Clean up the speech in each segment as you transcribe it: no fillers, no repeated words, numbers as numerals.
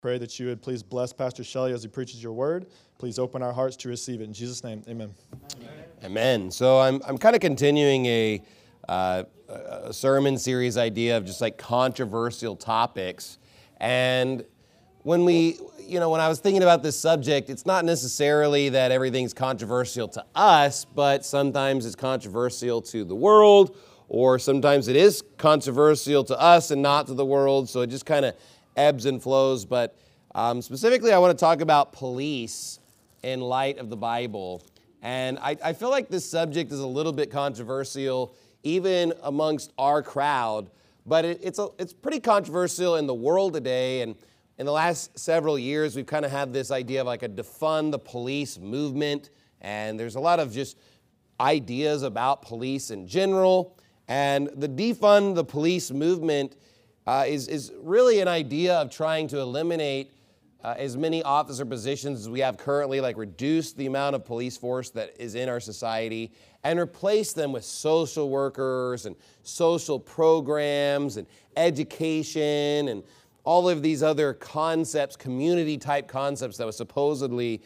Pray that you would please bless Pastor Shelley as he preaches your word. Please open our hearts to receive it. In Jesus' name, amen. Amen. So I'm kind of continuing a sermon series idea of just like controversial topics. And when when I was thinking about this subject, it's not necessarily that everything's controversial to us, but sometimes it's controversial to the world, or sometimes it is controversial to us and not to the world. So it just kind of ebbs and flows. But specifically, I want to talk about police in light of the Bible. And I feel like this subject is a little bit controversial, even amongst our crowd, but it's pretty controversial in the world today. And in the last several years, we've kind of had this idea of like a defund the police movement, and there's a lot of just ideas about police in general. And the defund the police movement is really an idea of trying to eliminate as many officer positions as we have currently, like reduce the amount of police force that is in our society and replace them with social workers and social programs and education and all of these other concepts, community-type concepts that would supposedly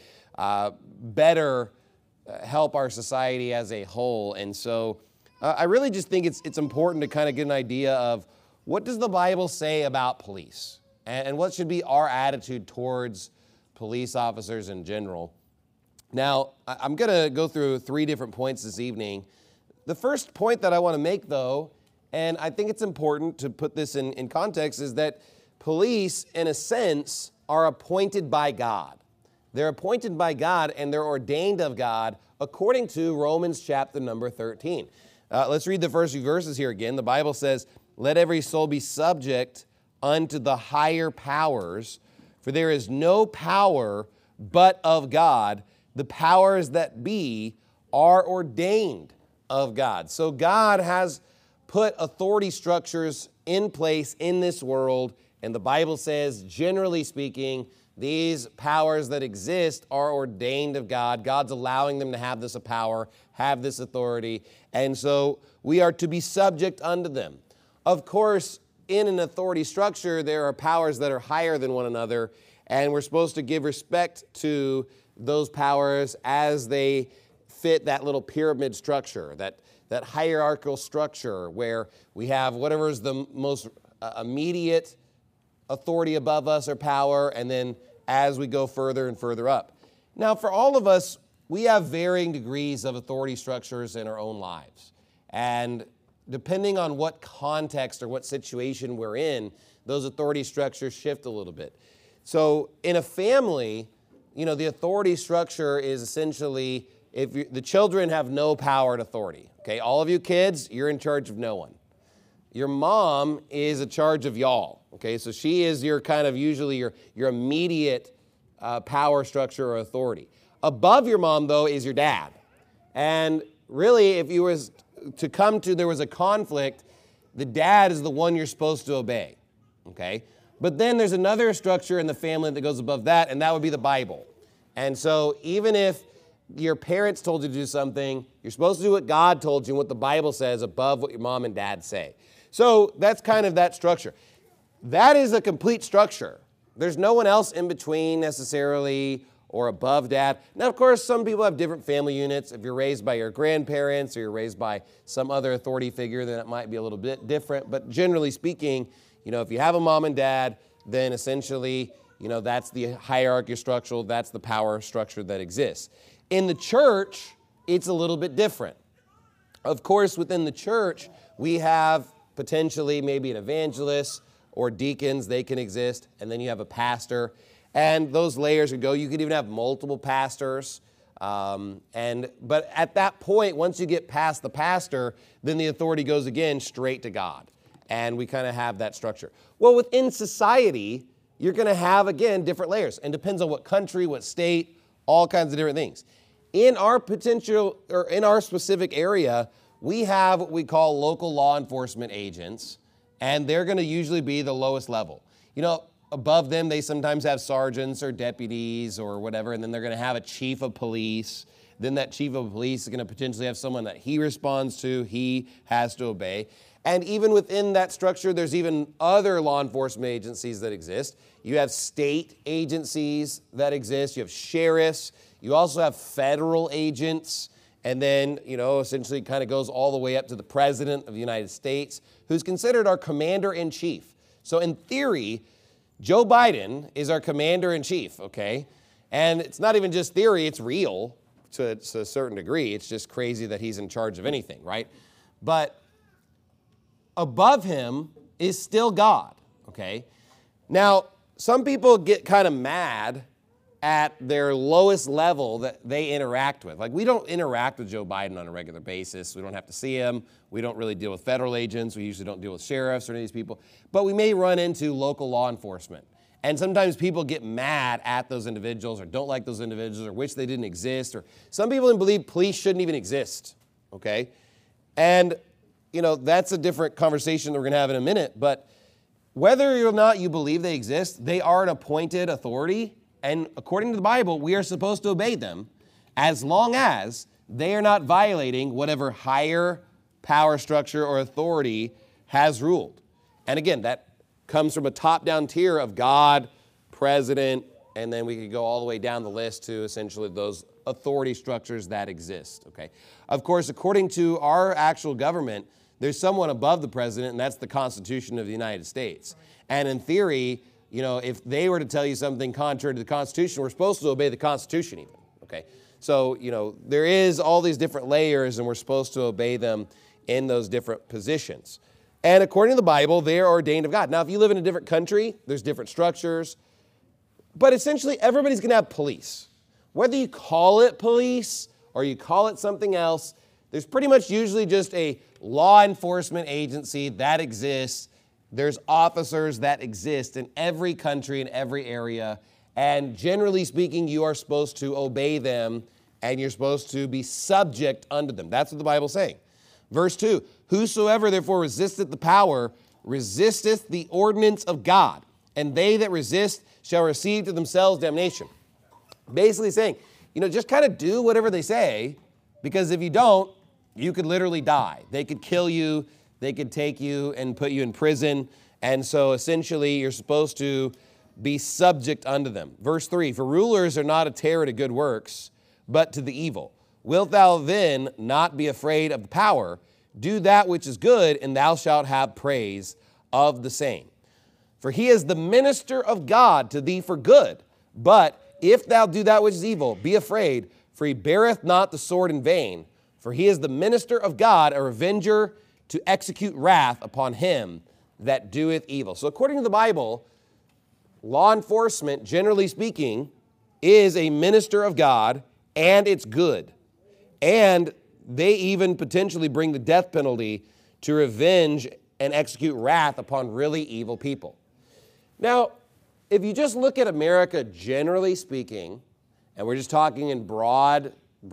better help our society as a whole. And so I really just think it's important to kind of get an idea of what does the Bible say about police? And what should be our attitude towards police officers in general? Now, I'm going to go through 3 different points this evening. The first point that I want to make, though, and I think it's important to put this in context, is that police, in a sense, are appointed by God. They're appointed by God, and they're ordained of God, according to Romans chapter number 13. Let's read the first few verses here again. The Bible says, "Let every soul be subject unto the higher powers, for there is no power but of God. The powers that be are ordained of God." So God has put authority structures in place in this world, and the Bible says, generally speaking, these powers that exist are ordained of God. God's allowing them to have this power, have this authority, and so we are to be subject unto them. Of course, in an authority structure, there are powers that are higher than one another, and we're supposed to give respect to those powers as they fit that little pyramid structure, that hierarchical structure where we have whatever is the most immediate authority above us or power, and then as we go further and further up. Now, for all of us, we have varying degrees of authority structures in our own lives. And depending on what context or what situation we're in, those authority structures shift a little bit. So in a family, the authority structure is essentially the children have no power and authority. Okay, all of you kids, you're in charge of no one. Your mom is in charge of y'all. Okay, so she is your kind of usually your immediate power structure or authority. Above your mom, though, is your dad. And really, if you was to come to there was a conflict, the dad is the one you're supposed to obey, okay? But then there's another structure in the family that goes above that, and that would be the Bible. And so even if your parents told you to do something, you're supposed to do what God told you and what the Bible says above what your mom and dad say. So that's kind of that structure. That is a complete structure. There's no one else in between necessarily or above dad. Now, of course, some people have different family units. If you're raised by your grandparents or you're raised by some other authority figure, then it might be a little bit different. But generally speaking, if you have a mom and dad, then essentially, that's the hierarchy structure, that's the power structure that exists. In the church, it's a little bit different. Of course, within the church, we have potentially maybe an evangelist or deacons, they can exist, and then you have a pastor. And those layers would go. You could even have multiple pastors. But at that point, once you get past the pastor, then the authority goes again straight to God. And we kind of have that structure. Well, within society, you're going to have, again, different layers. And depends on what country, what state, all kinds of different things. In our in our specific area, we have what we call local law enforcement agents. And they're going to usually be the lowest level. Above them, they sometimes have sergeants or deputies or whatever, and then they're going to have a chief of police. then that chief of police is going to potentially have someone that he responds to, he has to obey. And even within that structure, there's even other law enforcement agencies that exist. You have state agencies that exist. You have sheriffs. You also have federal agents. And then, essentially kind of goes all the way up to the president of the United States, who's considered our commander-in-chief. So in theory, Joe Biden is our commander-in-chief, okay? And it's not even just theory, it's real to a certain degree. It's just crazy that he's in charge of anything, right? But above him is still God, okay? Now, some people get kind of mad at their lowest level that they interact with. Like, we don't interact with Joe Biden on a regular basis. We don't have to see him. We don't really deal with federal agents. We usually don't deal with sheriffs or any of these people. But we may run into local law enforcement. And sometimes people get mad at those individuals or don't like those individuals or wish they didn't exist. Or some people even believe police shouldn't even exist, okay? And, that's a different conversation that we're going to have in a minute. But whether or not you believe they exist, they are an appointed authority. And according to the Bible, we are supposed to obey them as long as they are not violating whatever higher power structure or authority has ruled. And again, that comes from a top-down tier of God, president, and then we could go all the way down the list to essentially those authority structures that exist, okay? Of course, according to our actual government, there's someone above the president, and that's the Constitution of the United States. And in theory, if they were to tell you something contrary to the Constitution, we're supposed to obey the Constitution even, okay? So, there is all these different layers, and we're supposed to obey them in those different positions. And according to the Bible, they are ordained of God. Now, if you live in a different country, there's different structures, but essentially everybody's going to have police. Whether you call it police or you call it something else, there's pretty much usually just a law enforcement agency that exists. There's officers that exist in every country, in every area, and generally speaking, you are supposed to obey them, and you're supposed to be subject unto them. That's what the Bible's saying. Verse 2, whosoever therefore resisteth the power, resisteth the ordinance of God, and they that resist shall receive to themselves damnation. Basically saying, just kind of do whatever they say, because if you don't, you could literally die. They could kill you. They could take you and put you in prison. And so essentially, you're supposed to be subject unto them. Verse 3, for rulers are not a terror to good works, but to the evil. Wilt thou then not be afraid of the power? Do that which is good, and thou shalt have praise of the same. For he is the minister of God to thee for good. But if thou do that which is evil, be afraid, for he beareth not the sword in vain. For he is the minister of God, a revenger to execute wrath upon him that doeth evil. So according to the Bible, law enforcement, generally speaking, is a minister of God, and it's good. And they even potentially bring the death penalty to revenge and execute wrath upon really evil people. Now, if you just look at America generally speaking, and we're just talking in broad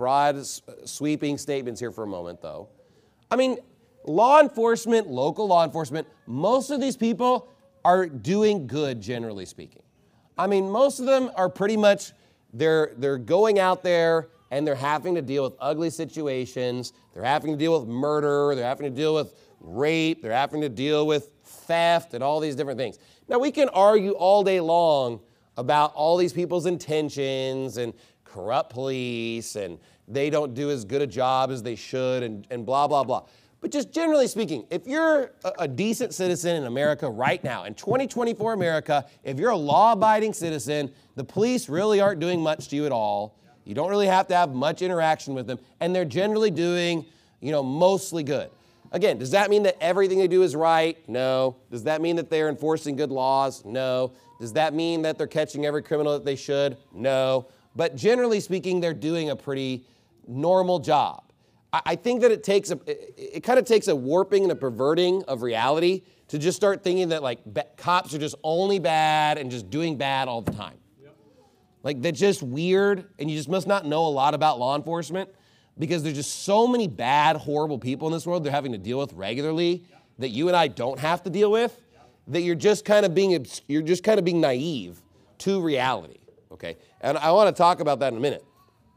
sweeping statements here for a moment, though. I mean, law enforcement, local law enforcement, most of these people are doing good, generally speaking. I mean, most of them are pretty much, they're going out there and they're having to deal with ugly situations. They're having to deal with murder. They're having to deal with rape. They're having to deal with theft and all these different things. Now, we can argue all day long about all these people's intentions and corrupt police, and they don't do as good a job as they should, and blah, blah, blah. But just generally speaking, if you're a decent citizen in America right now, in 2024 America, if you're a law-abiding citizen, the police really aren't doing much to you at all. You don't really have to have much interaction with them, and they're generally doing, mostly good. Again, does that mean that everything they do is right? No. Does that mean that they're enforcing good laws? No. Does that mean that they're catching every criminal that they should? No. But generally speaking, they're doing a pretty normal job. I think that it kind of takes a warping and a perverting of reality to just start thinking that cops are just only bad and just doing bad all the time. Yep. Like, that's just weird, and you just must not know a lot about law enforcement, because there's just so many bad, horrible people in this world they're having to deal with regularly that you and I don't have to deal with, that you're just kind of being naive to reality, okay? And I want to talk about that in a minute.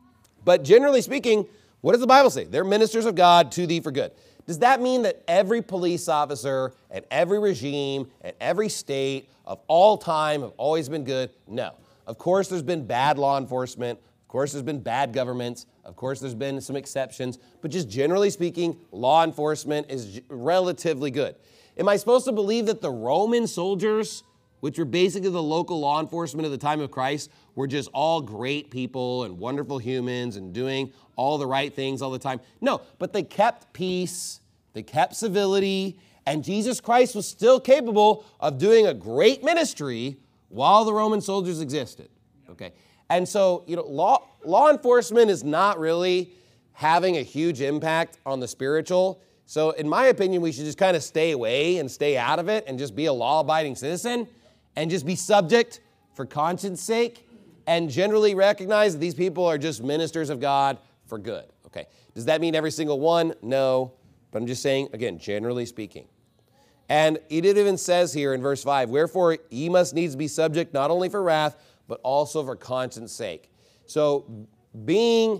But generally speaking, what does the Bible say? They're ministers of God to thee for good. Does that mean that every police officer and every regime and every state of all time have always been good? No. Of course, there's been bad law enforcement. Of course, there's been bad governments. Of course, there's been some exceptions. But just generally speaking, law enforcement is relatively good. Am I supposed to believe that the Roman soldiers, which were basically the local law enforcement at the time of Christ, were just all great people and wonderful humans and doing all the right things all the time? No, but they kept peace, they kept civility, and Jesus Christ was still capable of doing a great ministry while the Roman soldiers existed, okay? And so, law enforcement is not really having a huge impact on the spiritual. So in my opinion, we should just kind of stay away and stay out of it and just be a law-abiding citizen and just be subject for conscience sake and generally recognize that these people are just ministers of God for good, okay? Does that mean every single one? No, but I'm just saying, again, generally speaking. And it even says here in verse 5, wherefore ye must needs be subject not only for wrath, but also for conscience sake. So being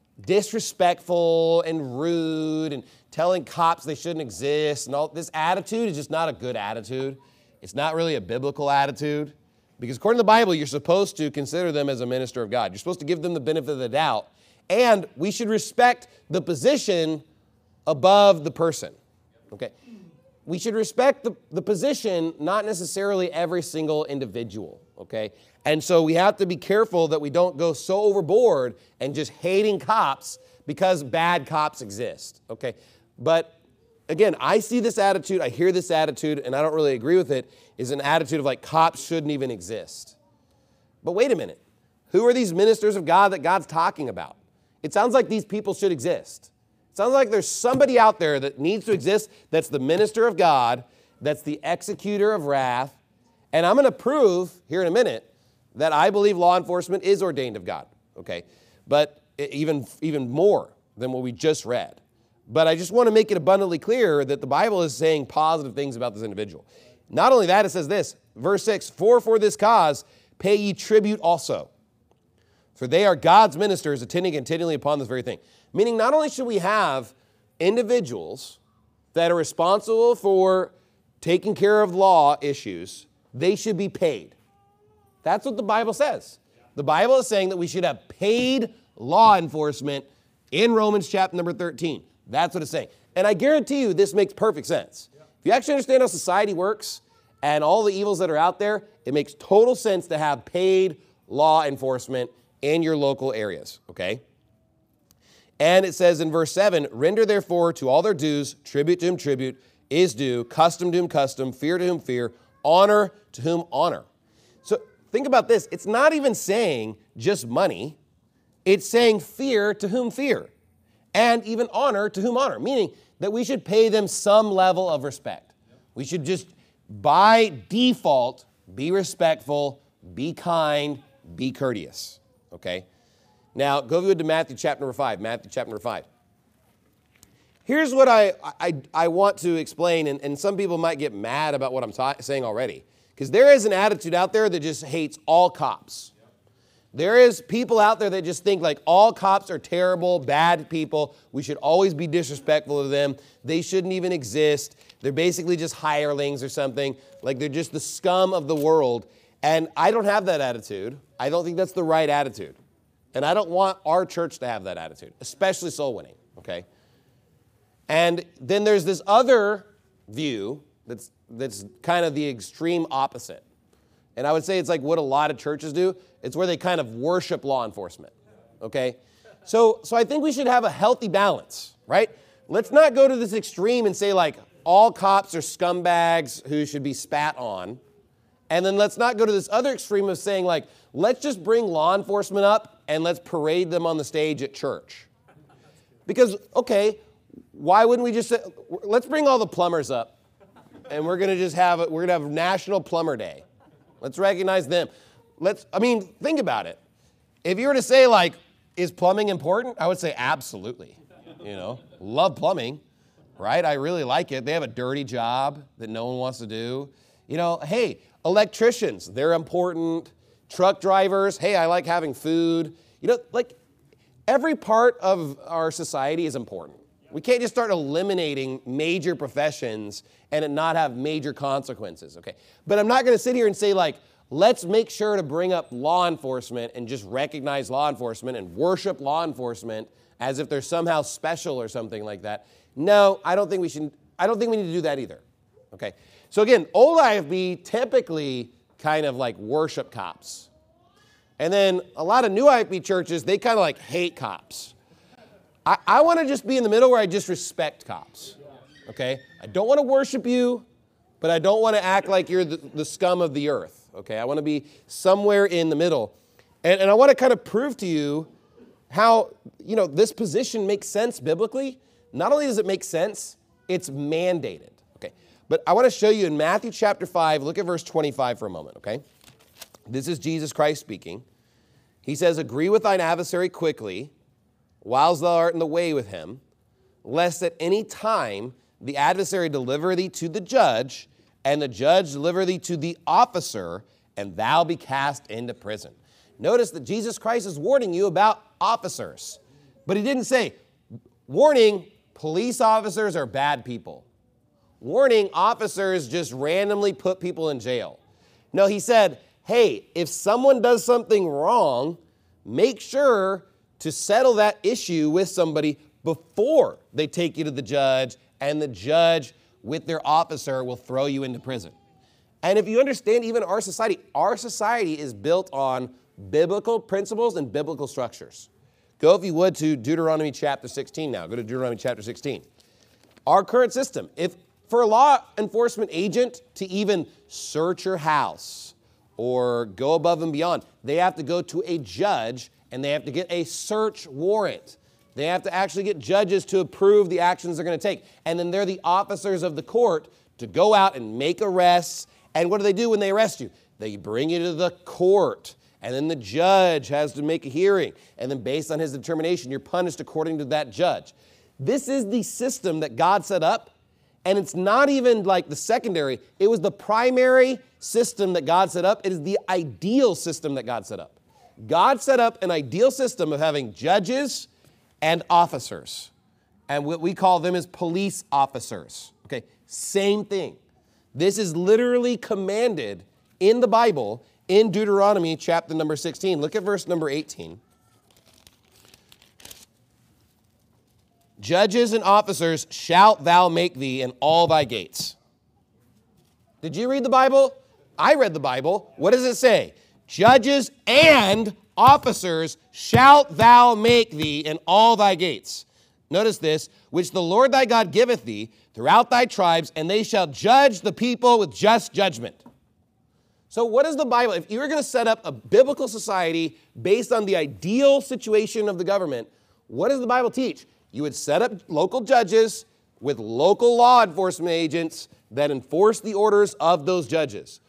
disrespectful and rude and telling cops they shouldn't exist and all this attitude is just not a good attitude. It's not really a biblical attitude because according to the Bible, you're supposed to consider them as a minister of God. You're supposed to give them the benefit of the doubt. And we should respect the position above the person, okay? We should respect the position, not necessarily every single individual, okay? And so we have to be careful that we don't go so overboard and just hating cops because bad cops exist, okay? But again, I see this attitude, I hear this attitude, and I don't really agree with it, is an attitude of like cops shouldn't even exist. But wait a minute. Who are these ministers of God that God's talking about? It sounds like these people should exist. It sounds like there's somebody out there that needs to exist that's the minister of God, that's the executor of wrath. And I'm going to prove here in a minute that I believe law enforcement is ordained of God, okay? But even more than what we just read. But I just want to make it abundantly clear that the Bible is saying positive things about this individual. Not only that, it says this, verse 6, for this cause pay ye tribute also. For they are God's ministers attending continually upon this very thing. Meaning not only should we have individuals that are responsible for taking care of law issues, they should be paid. That's what the Bible says. The Bible is saying that we should have paid law enforcement in Romans chapter number 13. That's what it's saying. And I guarantee you this makes perfect sense. If you actually understand how society works and all the evils that are out there, it makes total sense to have paid law enforcement in your local areas, okay? And it says in verse 7, render therefore to all their dues, tribute to whom tribute is due, custom to whom custom, fear to whom fear, honor to whom honor. So think about this. It's not even saying just money. It's saying fear to whom fear, and even honor to whom honor, meaning that we should pay them some level of respect. We should just, by default, be respectful, be kind, be courteous, okay? Now, go to Matthew chapter number 5, Matthew chapter number 5. Here's what I want to explain, and some people might get mad about what I'm saying already, because there is an attitude out there that just hates all cops. There is people out there that just think like all cops are terrible, bad people. We should always be disrespectful of them. They shouldn't even exist. They're basically just hirelings or something. Like they're just the scum of the world. And I don't have that attitude. I don't think that's the right attitude. And I don't want our church to have that attitude, especially soul winning, okay? And then there's this other view that's kind of the extreme opposite. And I would say it's like what a lot of churches do. It's where they kind of worship law enforcement, okay? So I think we should have a healthy balance, right? Let's not go to this extreme and say like all cops are scumbags who should be spat on. And then let's not go to this other extreme of saying like, let's just bring law enforcement up and let's parade them on the stage at church. Because, okay, why wouldn't we just say, let's bring all the plumbers up and we're going to have National Plumber Day. Let's recognize them. Think about it. If you were to say like, is plumbing important? I would say absolutely. Love plumbing, right? I really like it. They have a dirty job that no one wants to do. Hey, electricians, they're important. Truck drivers, hey, I like having food. every part of our society is important. We can't just start eliminating major professions and it not have major consequences, okay? But I'm not going to sit here and say, like, let's make sure to bring up law enforcement and just recognize law enforcement and worship law enforcement as if they're somehow special or something like that. No, I don't think we need to do that either, okay? So again, old IFB typically kind of like worship cops. And then a lot of new IFB churches, they kind of like hate cops. I want to just be in the middle where I just respect cops, okay? I don't want to worship you, but I don't want to act like you're the scum of the earth, okay? I want to be somewhere in the middle. And I want to kind of prove to you how, this position makes sense biblically. Not only does it make sense, it's mandated, okay? But I want to show you in Matthew chapter 5, look at verse 25 for a moment, okay? This is Jesus Christ speaking. He says, agree with thine adversary quickly, whiles thou art in the way with him, lest at any time the adversary deliver thee to the judge, and the judge deliver thee to the officer, and thou be cast into prison. Notice that Jesus Christ is warning you about officers. But he didn't say, warning, police officers are bad people. Warning, officers just randomly put people in jail. No, he said, hey, if someone does something wrong, make sure to settle that issue with somebody before they take you to the judge, and the judge with their officer will throw you into prison. And if you understand even our society is built on biblical principles and biblical structures. Go, if you would, to Deuteronomy chapter 16 now. Go to Deuteronomy chapter 16. Our current system, if for a law enforcement agent to even search your house or go above and beyond, they have to go to a judge and they have to get a search warrant. They have to actually get judges to approve the actions they're going to take. And then they're the officers of the court to go out and make arrests. And what do they do when they arrest you? They bring you to the court. And then the judge has to make a hearing. And then based on his determination, you're punished according to that judge. This is the system that God set up. And it's not even like the secondary. It was the primary system that God set up. It is the ideal system that God set up. God set up an ideal system of having judges and officers. And what we call them is police officers. Okay, same thing. This is literally commanded in the Bible in Deuteronomy chapter number 16. Look at verse number 18. Judges and officers shalt thou make thee in all thy gates. Did you read the Bible? I read the Bible. What does it say? Judges and officers shalt thou make thee in all thy gates. Notice this, which the Lord thy God giveth thee throughout thy tribes, and they shall judge the people with just judgment. So what is the Bible? If you were going to set up a biblical society based on the ideal situation of the government, what does the Bible teach? You would set up local judges with local law enforcement agents that enforce the orders of those judges.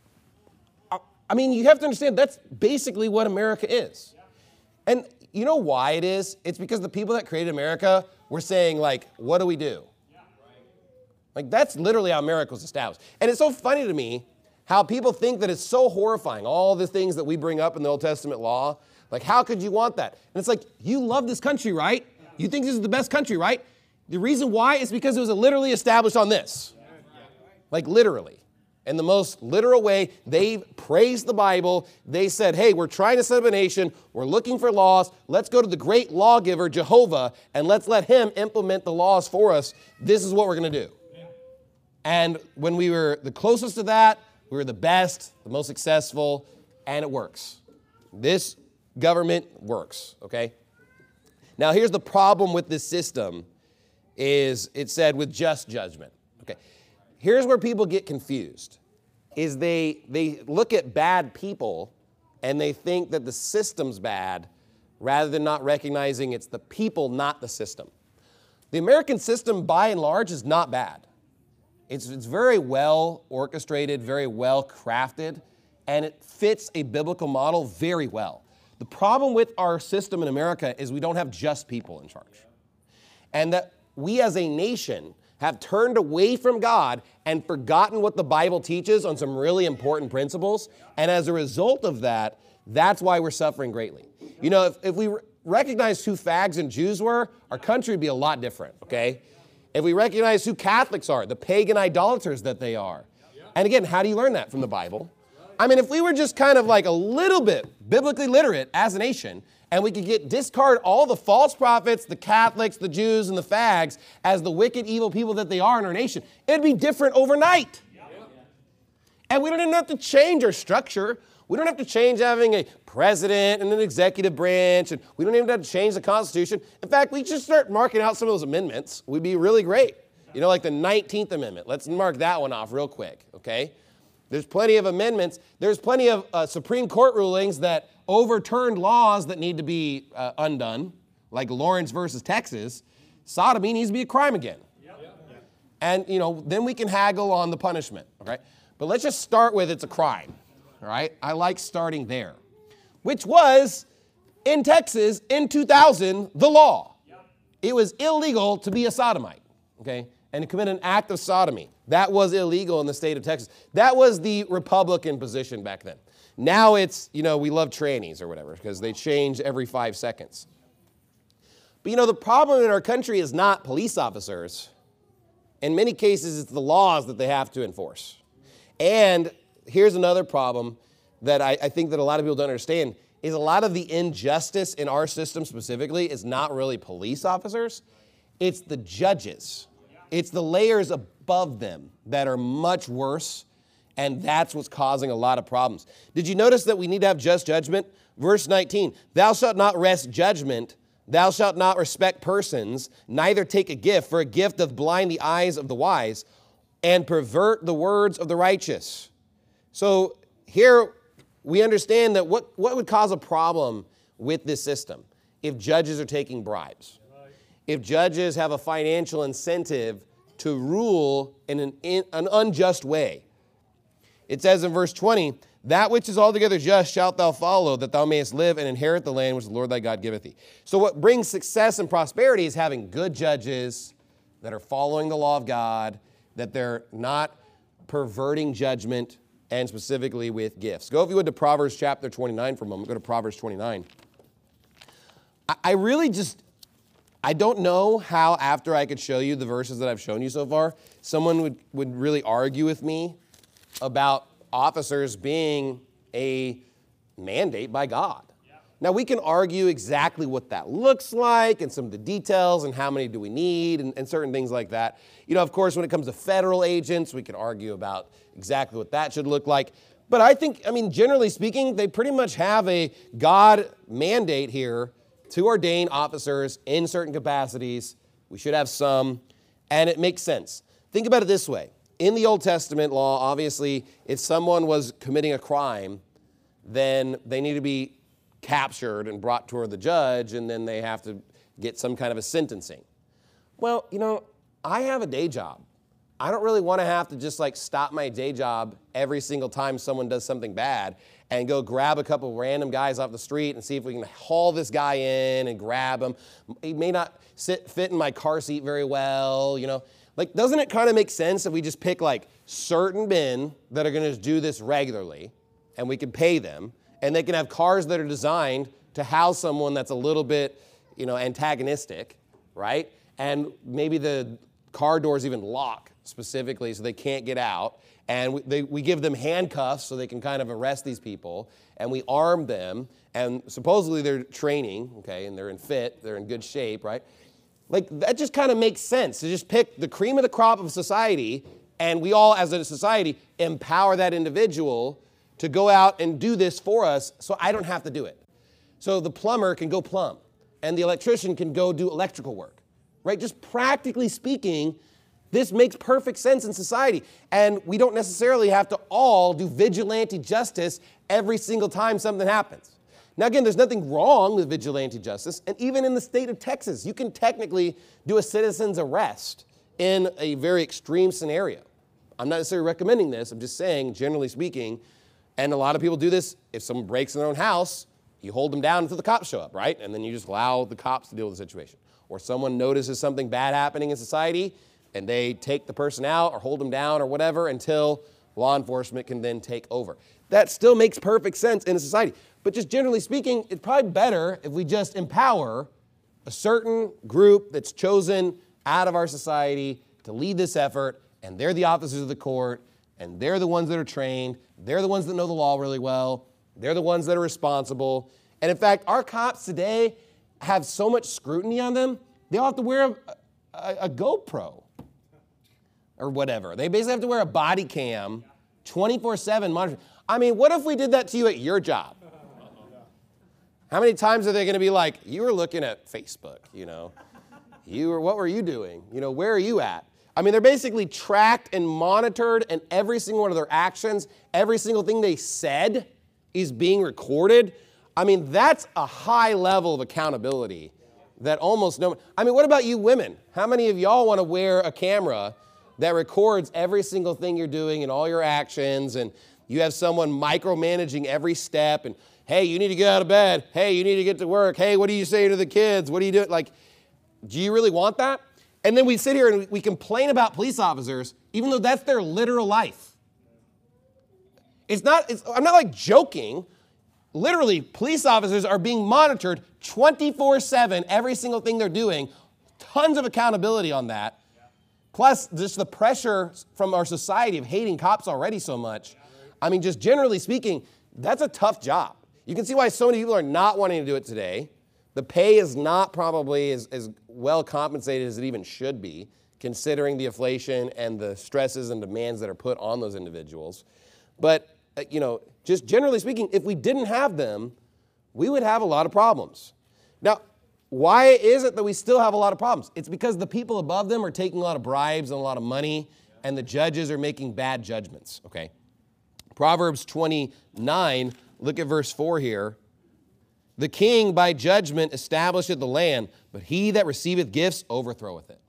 I mean, you have to understand that's basically what America is. And you know why it is? It's because the people that created America were saying, like, what do we do? Like, that's literally how America was established. And it's so funny to me how people think that it's so horrifying, all the things that we bring up in the Old Testament law. Like, how could you want that? And it's like, you love this country, right? You think this is the best country, right? The reason why is because it was literally established on this. Like, literally. In the most literal way, they praised the Bible. They said, hey, we're trying to set up a nation. We're looking for laws. Let's go to the great lawgiver, Jehovah, and let's let him implement the laws for us. This is what we're going to do. And when we were the closest to that, we were the best, the most successful, and it works. This government works, okay? Now, here's the problem with this system is it said with just judgment, okay? Here's where people get confused, is they look at bad people and they think that the system's bad rather than not recognizing it's the people, not the system. The American system, by and large, is not bad. It's very well orchestrated, very well crafted, and it fits a biblical model very well. The problem with our system in America is we don't have just people in charge. And that we as a nation have turned away from God and forgotten what the Bible teaches on some really important principles. And as a result of that, that's why we're suffering greatly. You know, if we recognized who fags and Jews were, our country would be a lot different, okay? If we recognize who Catholics are, the pagan idolaters that they are. And again, how do you learn that from the Bible? I mean, if we were just kind of like a little bit biblically literate as a nation, and we could discard all the false prophets, the Catholics, the Jews, and the fags as the wicked, evil people that they are in our nation, it'd be different overnight. And we don't even have to change our structure. We don't have to change having a president and an executive branch, and we don't even have to change the Constitution. In fact, we just start marking out some of those amendments. We'd be really great. You know, like the 19th Amendment. Let's mark that one off real quick, okay? There's plenty of amendments. There's plenty of Supreme Court rulings that overturned laws that need to be undone, like Lawrence versus Texas. Sodomy needs to be a crime again. And, you know, then we can haggle on the punishment, okay? But let's just start with it's a crime, all right? I like starting there, which was, in Texas, in 2000, the law. It was illegal to be a sodomite, okay, and to commit an act of sodomy. That was illegal in the state of Texas. That was the Republican position back then. Now it's, you know, we love trannies or whatever because they change every 5 seconds. But, you know, the problem in our country is not police officers. In many cases, it's the laws that they have to enforce. And here's another problem that I think that a lot of people don't understand is a lot of the injustice in our system specifically is not really police officers. It's the judges. It's the layers above them that are much worse, and that's what's causing a lot of problems. Did you notice that we need to have just judgment? Verse 19, thou shalt not wrest judgment, thou shalt not respect persons, neither take a gift, for a gift doth blind the eyes of the wise, and pervert the words of the righteous. So here we understand that what would cause a problem with this system if judges are taking bribes, if judges have a financial incentive to rule in an unjust way. It says in verse 20, that which is altogether just shalt thou follow, that thou mayest live and inherit the land which the Lord thy God giveth thee. So what brings success and prosperity is having good judges that are following the law of God, that they're not perverting judgment, and specifically with gifts. Go, if you would, to Proverbs chapter 29 for a moment. Go to Proverbs 29. I don't know how, after I could show you the verses that I've shown you so far, someone would really argue with me about officers being a mandate by God. Now, we can argue exactly what that looks like and some of the details and how many do we need and certain things like that. You know, of course, when it comes to federal agents, we can argue about exactly what that should look like. But I think, generally speaking, they pretty much have a God mandate here to ordain officers in certain capacities. We should have some, and it makes sense. Think about it this way. In the Old Testament law, obviously, if someone was committing a crime, then they need to be captured and brought toward the judge, and then they have to get some kind of a sentencing. Well, you know, I have a day job. I don't really want to have to just stop my day job every single time someone does something bad and go grab a couple random guys off the street and see if we can haul this guy in and grab him. He may not fit in my car seat very well, you know. Doesn't it kind of make sense if we just pick certain men that are going to do this regularly and we can pay them, and they can have cars that are designed to house someone that's a little bit, antagonistic, right? And maybe the car doors even lock specifically so they can't get out. And we give them handcuffs so they can kind of arrest these people. And we arm them. And supposedly they're training, okay, and they're in good shape, right? That just kind of makes sense to just pick the cream of the crop of society, and we all, as a society, empower that individual to go out and do this for us so I don't have to do it. So the plumber can go plumb, and the electrician can go do electrical work, right? Just practically speaking, this makes perfect sense in society, and we don't necessarily have to all do vigilante justice every single time something happens. Now, again, there's nothing wrong with vigilante justice, and even in the state of Texas, you can technically do a citizen's arrest in a very extreme scenario. I'm not necessarily recommending this. I'm just saying, generally speaking, and a lot of people do this. If someone breaks in their own house, you hold them down until the cops show up, right? And then you just allow the cops to deal with the situation. Or someone notices something bad happening in society, and they take the person out or hold them down or whatever until law enforcement can then take over. That still makes perfect sense in a society. But just generally speaking, it's probably better if we just empower a certain group that's chosen out of our society to lead this effort, and they're the officers of the court, and they're the ones that are trained, they're the ones that know the law really well, they're the ones that are responsible. And in fact, our cops today have so much scrutiny on them, they all have to wear a GoPro or whatever. They basically have to wear a body cam 24/7 monitoring. I mean, what if we did that to you at your job? How many times are they going to be like, you were looking at Facebook, what were you doing? Where are you at? I mean, they're basically tracked and monitored, and every single one of their actions, every single thing they said is being recorded. I mean, that's a high level of accountability that almost no. I mean, what about you women? How many of y'all want to wear a camera that records every single thing you're doing and all your actions, and you have someone micromanaging every step, and hey, you need to get out of bed. Hey, you need to get to work. Hey, what do you say to the kids? What do you do? Like, do you really want that? And then we sit here and we complain about police officers, even though that's their literal life. I'm not like joking. Literally, police officers are being monitored 24/7, every single thing they're doing. Tons of accountability on that. Plus, just the pressure from our society of hating cops already so much. I mean, just generally speaking, that's a tough job. You can see why so many people are not wanting to do it today. The pay is not probably as well compensated as it even should be, considering the inflation and the stresses and demands that are put on those individuals. But, just generally speaking, if we didn't have them, we would have a lot of problems. Now, why is it that we still have a lot of problems? It's because the people above them are taking a lot of bribes and a lot of money, and the judges are making bad judgments, okay? Proverbs 29, look at verse 4 here. The king by judgment establisheth the land, but he that receiveth gifts overthroweth it.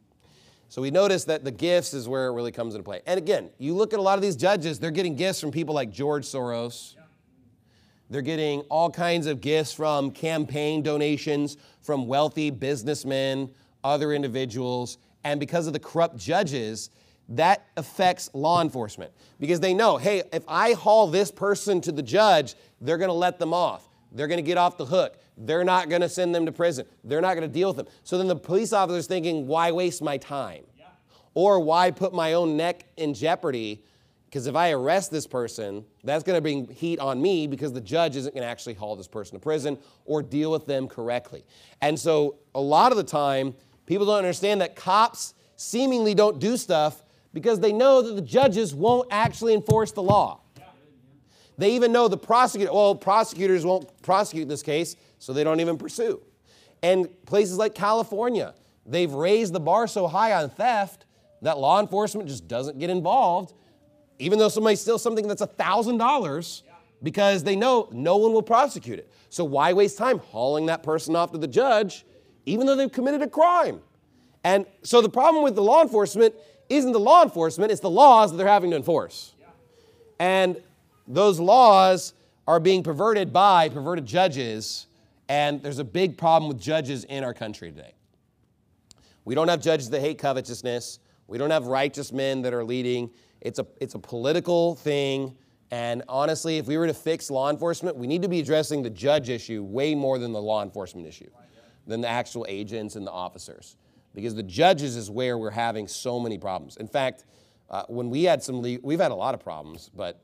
So we notice that the gifts is where it really comes into play. And again, you look at a lot of these judges, they're getting gifts from people like George Soros. They're getting all kinds of gifts from campaign donations, from wealthy businessmen, other individuals. And because of the corrupt judges, that affects law enforcement. Because they know, hey, if I haul this person to the judge, they're going to let them off. They're going to get off the hook. They're not going to send them to prison. They're not going to deal with them. So then the police officer's thinking, why waste my time? Or why put my own neck in jeopardy? Because if I arrest this person, that's going to bring heat on me because the judge isn't going to actually haul this person to prison or deal with them correctly. And so a lot of the time, people don't understand that cops seemingly don't do stuff because they know that the judges won't actually enforce the law. They even know prosecutors won't prosecute this case, so they don't even pursue. And places like California, they've raised the bar so high on theft that law enforcement just doesn't get involved, even though somebody steals something that's $1,000, because they know no one will prosecute it. So why waste time hauling that person off to the judge, even though they've committed a crime? And so the problem with the law enforcement isn't the law enforcement, it's the laws that they're having to enforce. And those laws are being perverted by perverted judges, and there's a big problem with judges in our country today. We don't have judges that hate covetousness. We don't have righteous men that are leading. It's a political thing, and honestly, if we were to fix law enforcement, we need to be addressing the judge issue way more than the law enforcement issue, than the actual agents and the officers, because the judges is where we're having so many problems. In fact, when we've had a lot of problems, but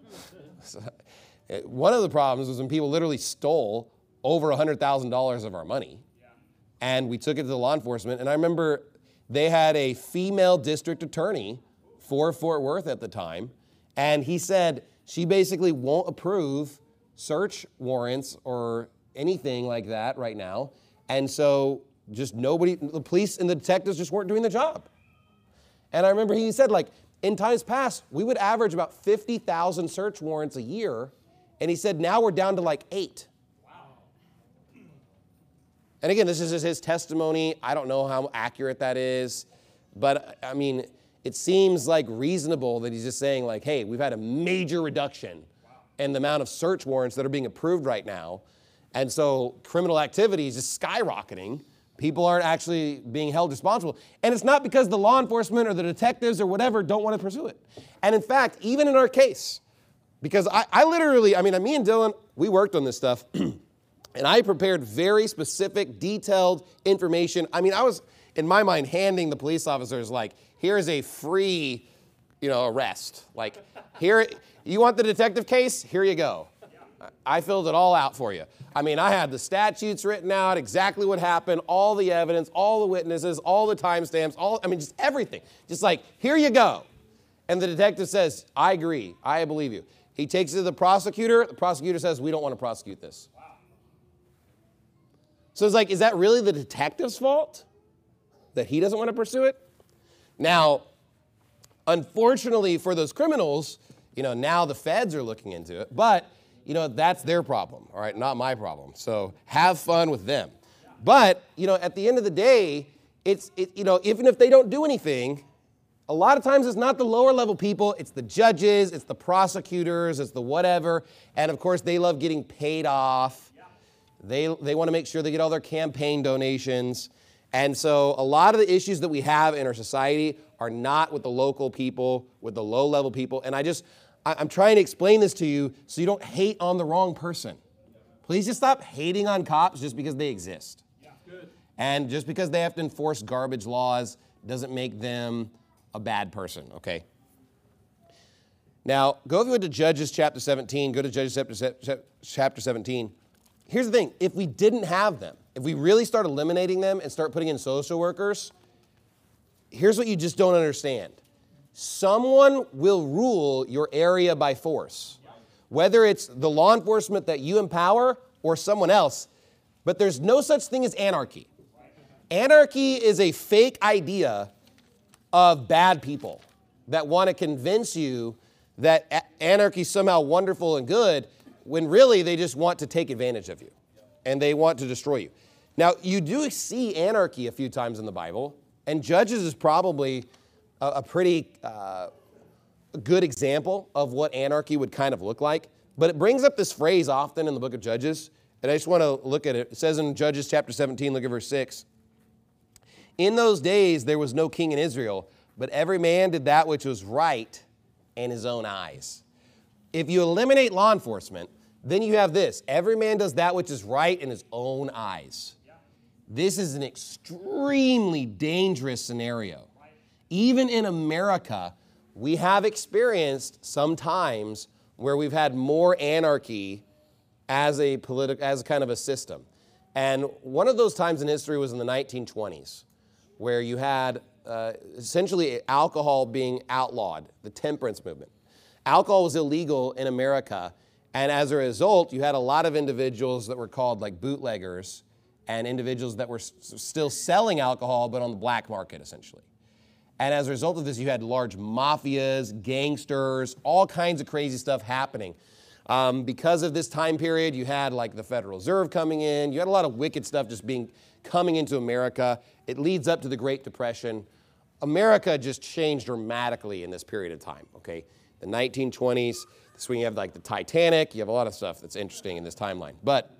one of the problems was when people literally stole over $100,000 of our money, and we took it to the law enforcement. And I remember they had a female district attorney for Fort Worth at the time, and he said she basically won't approve search warrants or anything like that right now. And so just the police and the detectives just weren't doing their job. And I remember he said, in times past, we would average about 50,000 search warrants a year. And he said, now we're down to 8. Wow. And again, this is just his testimony. I don't know how accurate that is. But I mean, it seems reasonable that he's just saying hey, we've had a major reduction in the amount of search warrants that are being approved right now. And so criminal activity is just skyrocketing. People aren't actually being held responsible. And it's not because the law enforcement or the detectives or whatever don't want to pursue it. And in fact, even in our case, because I literally, me and Dylan, we worked on this stuff, and I prepared very specific, detailed information. I was, in my mind, handing the police officers, like, here's a free, arrest. Like, here, you want the detective case? Here you go. I filled it all out for you. I had the statutes written out, exactly what happened, all the evidence, all the witnesses, all the timestamps, just everything. Just like, here you go. And the detective says, I agree, I believe you. He takes it to the prosecutor says, we don't want to prosecute this. Wow. So it's like, is that really the detective's fault? That he doesn't want to pursue it? Now, unfortunately for those criminals, now the feds are looking into it, but that's their problem, all right, not my problem. So have fun with them. But, at the end of the day, even if they don't do anything, a lot of times it's not the lower level people, it's the judges, it's the prosecutors, it's the whatever. And of course, they love getting paid off. They want to make sure they get all their campaign donations. And so a lot of the issues that we have in our society are not with the local people, with the low level people. And I'm trying to explain this to you so you don't hate on the wrong person. Please just stop hating on cops just because they exist. Yeah, good. And just because they have to enforce garbage laws doesn't make them a bad person, okay? Now, go to Judges chapter 17. Go to Judges chapter 17. Here's the thing. If we didn't have them, if we really start eliminating them and start putting in social workers, here's what you just don't understand. Someone will rule your area by force, whether it's the law enforcement that you empower or someone else, but there's no such thing as anarchy. Anarchy is a fake idea of bad people that want to convince you that anarchy is somehow wonderful and good, when really they just want to take advantage of you and they want to destroy you. Now, you do see anarchy a few times in the Bible, and Judges is probably a pretty good example of what anarchy would kind of look like. But it brings up this phrase often in the book of Judges, and I just want to look at it. It says in Judges chapter 17, look at verse 6. In those days there was no king in Israel, but every man did that which was right in his own eyes. If you eliminate law enforcement, then you have this. Every man does that which is right in his own eyes. This is an extremely dangerous scenario. Even in America, we have experienced some times where we've had more anarchy as a kind of a system. And one of those times in history was in the 1920s, where you had essentially alcohol being outlawed, the temperance movement. Alcohol was illegal in America, and as a result, you had a lot of individuals that were called like bootleggers and individuals that were still selling alcohol, but on the black market, essentially. And as a result of this, you had large mafias, gangsters, all kinds of crazy stuff happening. Because of this time period, you had like the Federal Reserve coming in. You had a lot of wicked stuff just coming into America. It leads up to the Great Depression. America just changed dramatically in this period of time, okay? The 1920s, this is when you have like the Titanic. You have a lot of stuff that's interesting in this timeline. But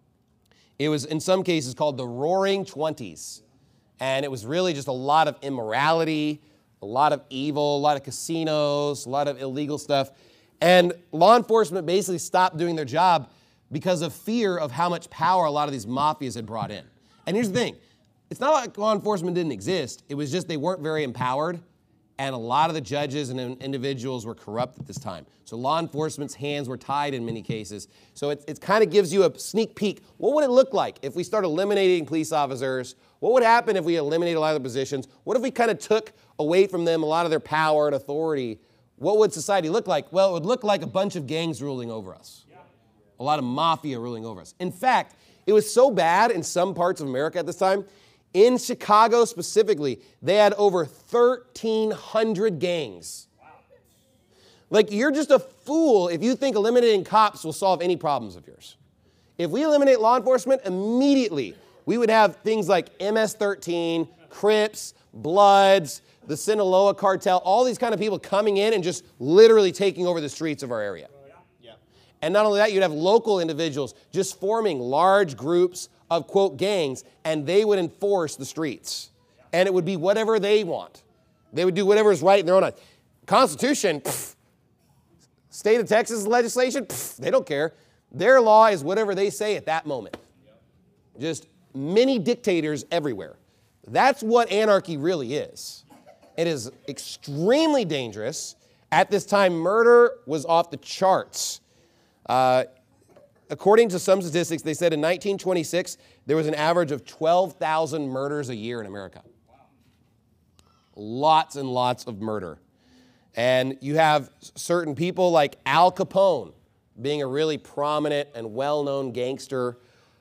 it was in some cases called the Roaring Twenties. And it was really just a lot of immorality, a lot of evil, a lot of casinos, a lot of illegal stuff. And law enforcement basically stopped doing their job because of fear of how much power a lot of these mafias had brought in. And here's the thing. It's not like law enforcement didn't exist. It was just they weren't very empowered. And a lot of the judges and individuals were corrupt at this time. So law enforcement's hands were tied in many cases. So it kind of gives you a sneak peek. What would it look like if we start eliminating police officers? What would happen if we eliminated a lot of the positions? What if we kind of took away from them a lot of their power and authority? What would society look like? Well, it would look like a bunch of gangs ruling over us. A lot of mafia ruling over us. In fact, it was so bad in some parts of America at this time. In Chicago specifically, they had over 1,300 gangs. Wow. Like, you're just a fool if you think eliminating cops will solve any problems of yours. If we eliminate law enforcement, immediately we would have things like MS-13, Crips, Bloods, the Sinaloa cartel, all these kind of people coming in and just literally taking over the streets of our area. And not only that, you'd have local individuals just forming large groups of, quote, gangs, and they would enforce the streets. And it would be whatever they want. They would do whatever is right in their own eyes. Constitution, pff, state of Texas legislation, pff, they don't care. Their law is whatever they say at that moment. Just many dictators everywhere. That's what anarchy really is. It is extremely dangerous. At this time, murder was off the charts. According to some statistics, they said in 1926, there was an average of 12,000 murders a year in America. Lots and lots of murder. And you have certain people like Al Capone being a really prominent and well-known gangster.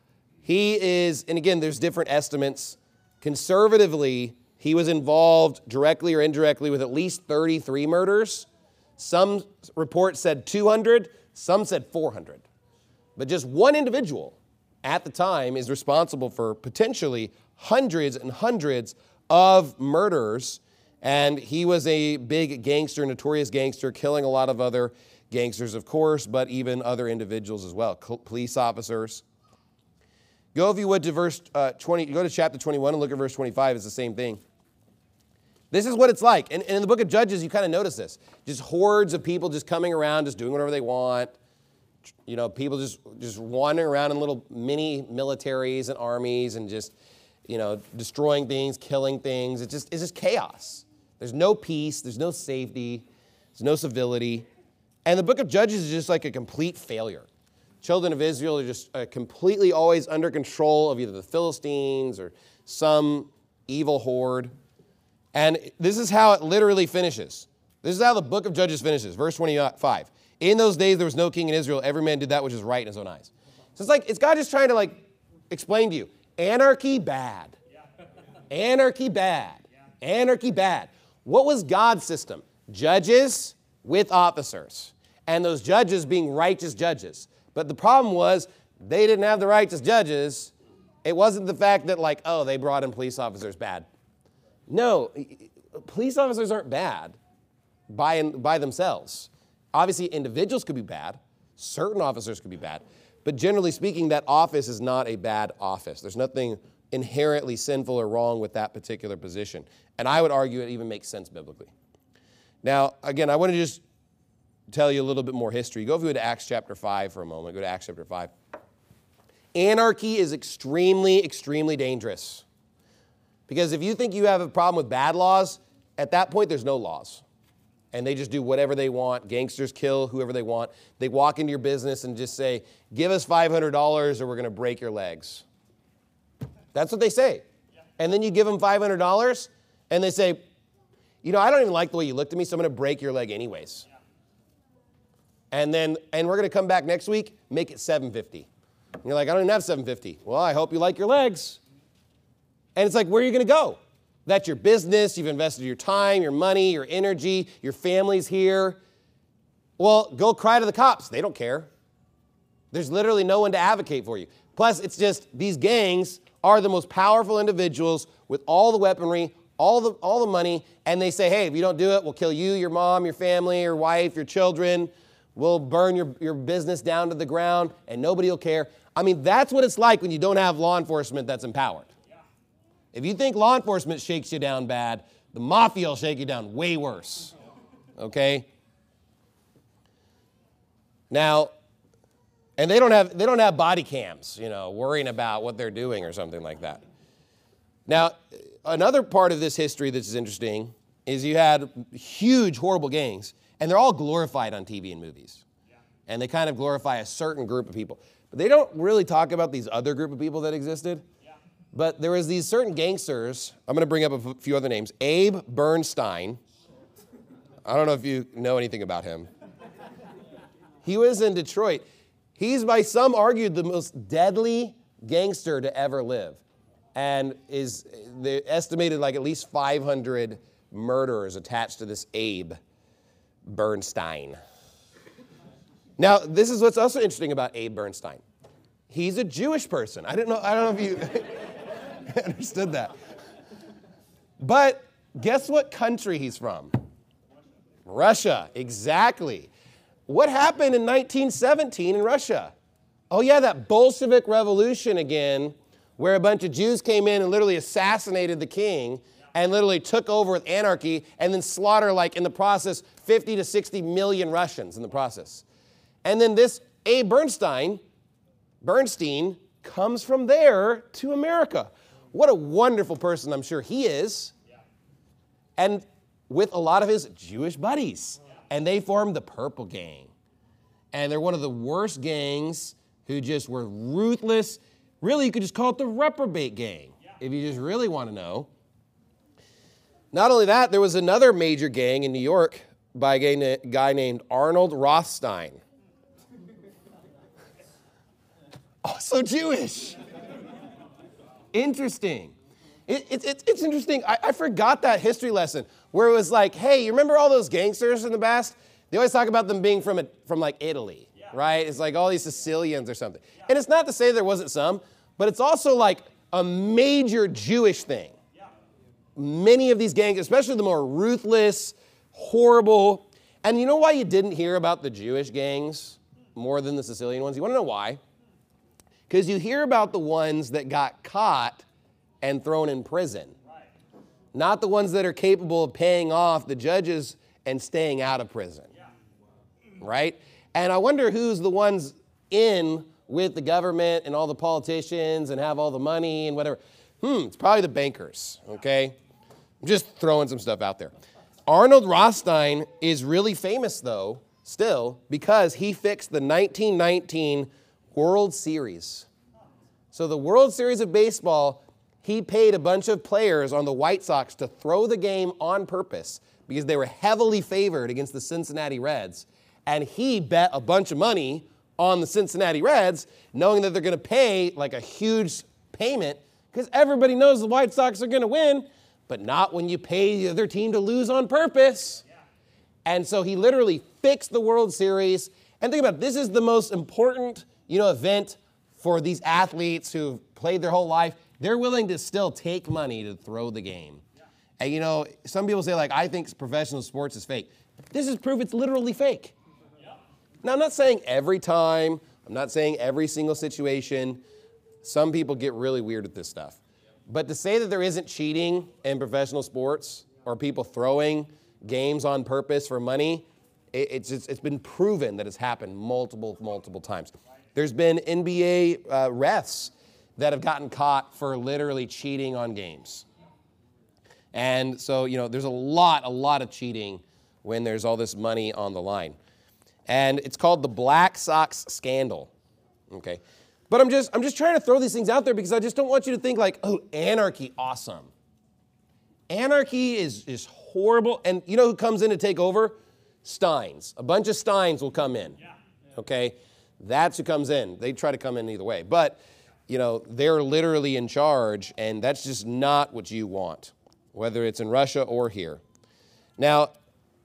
He is, and again, there's different estimates. Conservatively, he was involved directly or indirectly with at least 33 murders. Some reports said 200, some said 400. But just one individual at the time is responsible for potentially hundreds and hundreds of murders. And he was a big gangster, notorious gangster, killing a lot of other gangsters, of course, but even other individuals as well, police officers. Go, if you would, to verse 20. Go to chapter 21 and look at verse 25. It's the same thing. This is what it's like. And in the book of Judges, you kind of notice this. Just hordes of people just coming around, just doing whatever they want. You know, people just wandering around in little mini militaries and armies and just, you know, destroying things, killing things. It's just chaos. There's no peace. There's no safety. There's no civility. And the book of Judges is just like a complete failure. Children of Israel are just completely always under control of either the Philistines or some evil horde. And this is how it literally finishes. This is how the book of Judges finishes. Verse 25. In those days there was no king in Israel. Every man did that which is right in his own eyes. So it's God just trying to explain to you. Anarchy, bad. Anarchy, bad. Anarchy, bad. What was God's system? Judges with officers. And those judges being righteous judges. But the problem was they didn't have the righteous judges. It wasn't the fact that they brought in police officers, bad. No, police officers aren't bad by themselves. Obviously, individuals could be bad. Certain officers could be bad. But generally speaking, that office is not a bad office. There's nothing inherently sinful or wrong with that particular position. And I would argue it even makes sense biblically. Now, again, I want to just tell you a little bit more history. Go to Acts chapter 5 for a moment. Go to Acts chapter 5. Anarchy is extremely, extremely dangerous. Because if you think you have a problem with bad laws, at that point there's no laws. And they just do whatever they want. Gangsters kill whoever they want. They walk into your business and just say, give us $500 or we're going to break your legs. That's what they say. And then you give them $500 and they say, you know, I don't even like the way you looked at me, so I'm going to break your leg anyways. And we're going to come back next week, make it $750. And you're like, I don't even have $750. Well, I hope you like your legs. And it's like, where are you going to go? That's your business. You've invested your time, your money, your energy. Your family's here. Well, go cry to the cops. They don't care. There's literally no one to advocate for you. Plus, it's just these gangs are the most powerful individuals with all the weaponry, all the money, and they say, hey, if you don't do it, we'll kill you, your mom, your family, your wife, your children. We'll burn your business down to the ground, and nobody will care. I mean, that's what it's like when you don't have law enforcement that's empowered. If you think law enforcement shakes you down bad, the mafia will shake you down way worse. Okay? Now, and they don't have body cams, worrying about what they're doing or something like that. Now, another part of this history that's interesting is you had huge, horrible gangs, and they're all glorified on TV and movies. And they kind of glorify a certain group of people. But they don't really talk about these other group of people that existed. But there was these certain gangsters. I'm going to bring up a few other names. Abe Bernstein. I don't know if you know anything about him. He was in Detroit. He's by some argued the most deadly gangster to ever live. And is estimated at least 500 murderers attached to this Abe Bernstein. Now, this is what's also interesting about Abe Bernstein. He's a Jewish person. I don't know if you understood that. But guess what country he's from? Russia, exactly. What happened in 1917 in Russia? Oh yeah, that Bolshevik Revolution again, where a bunch of Jews came in and literally assassinated the king and literally took over with anarchy and then slaughter, like in the process, 50 to 60 million Russians in the process. And then this Abe Bernstein comes from there to America. What a wonderful person I'm sure he is. And with a lot of his Jewish buddies. And they formed the Purple Gang. And they're one of the worst gangs who just were ruthless. Really, you could just call it the reprobate gang, if you just really want to know. Not only that, there was another major gang in New York by a guy named Arnold Rothstein. Also Jewish. Interesting. It's interesting. I forgot that history lesson where it was like, hey, you remember all those gangsters in the past? They always talk about them being from like Italy, right? It's like all these Sicilians or something. And it's not to say there wasn't some, but it's also like a major Jewish thing. Many of these gangs, especially the more ruthless, horrible. And you know why you didn't hear about the Jewish gangs more than the Sicilian ones? You want to know why? Because you hear about the ones that got caught and thrown in prison. Not the ones that are capable of paying off the judges and staying out of prison. Right? And I wonder who's the ones in with the government and all the politicians and have all the money and whatever. It's probably the bankers, okay? I'm just throwing some stuff out there. Arnold Rothstein is really famous, though, still, because he fixed the 1919 World Series. So the World Series of baseball, he paid a bunch of players on the White Sox to throw the game on purpose because they were heavily favored against the Cincinnati Reds. And he bet a bunch of money on the Cincinnati Reds, knowing that they're going to pay like a huge payment because everybody knows the White Sox are going to win, but not when you pay the other team to lose on purpose. And so he literally fixed the World Series. And think about it, this is the most important, event for these athletes who've played their whole life. They're willing to still take money to throw the game. And some people say, I think professional sports is fake. This is proof it's literally fake. Now, I'm not saying every time. I'm not saying every single situation. Some people get really weird with this stuff. But to say that there isn't cheating in professional sports or people throwing games on purpose for money, it's been proven that it's happened multiple times. There's been NBA refs that have gotten caught for literally cheating on games. And so, there's a lot of cheating when there's all this money on the line. And it's called the Black Sox scandal. Okay. But I'm just trying to throw these things out there because I just don't want you to think anarchy, awesome. Anarchy is horrible. And you know who comes in to take over? Steins. A bunch of Steins will come in. Okay. That's who comes in. They try to come in either way. But, they're literally in charge, and that's just not what you want, whether it's in Russia or here. Now,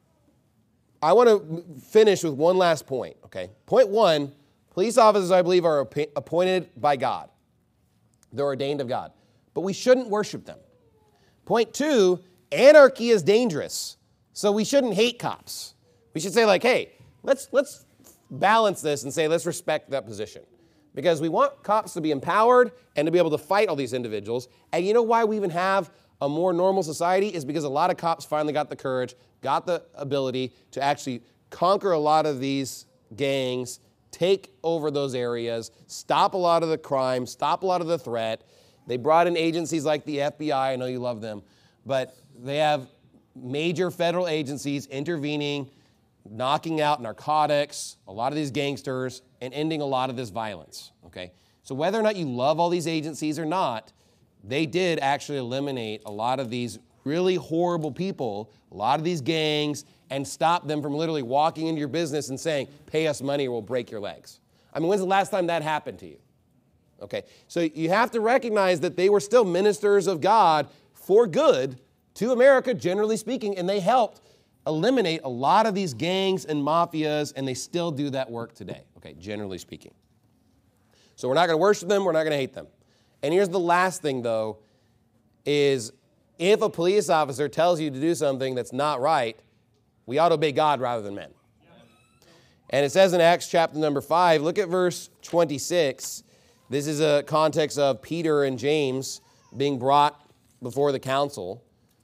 I want to finish with one last point, okay? Point one, police officers, I believe, are appointed by God. They're ordained of God. But we shouldn't worship them. Point two, anarchy is dangerous. So we shouldn't hate cops. We should say, hey, let's balance this and say, let's respect that position. Because we want cops to be empowered and to be able to fight all these individuals. And you know why we even have a more normal society is because a lot of cops finally got the courage, got the ability to actually conquer a lot of these gangs, take over those areas, stop a lot of the crime, stop a lot of the threat. They brought in agencies like the FBI. I know you love them. But they have major federal agencies intervening, knocking out narcotics, a lot of these gangsters, and ending a lot of this violence, okay? So whether or not you love all these agencies or not, they did actually eliminate a lot of these really horrible people, a lot of these gangs, and stop them from literally walking into your business and saying, pay us money or we'll break your legs. I mean, when's the last time that happened to you? Okay, so you have to recognize that they were still ministers of God for good to America, generally speaking, and they helped eliminate a lot of these gangs and mafias, and they still do that work today, okay, generally speaking. So we're not going to worship them, we're not going to hate them. And here's the last thing, though, is if a police officer tells you to do something that's not right, we ought to obey God rather than men. And it says in Acts chapter number 5, look at verse 26. This is a context of Peter and James being brought before the council.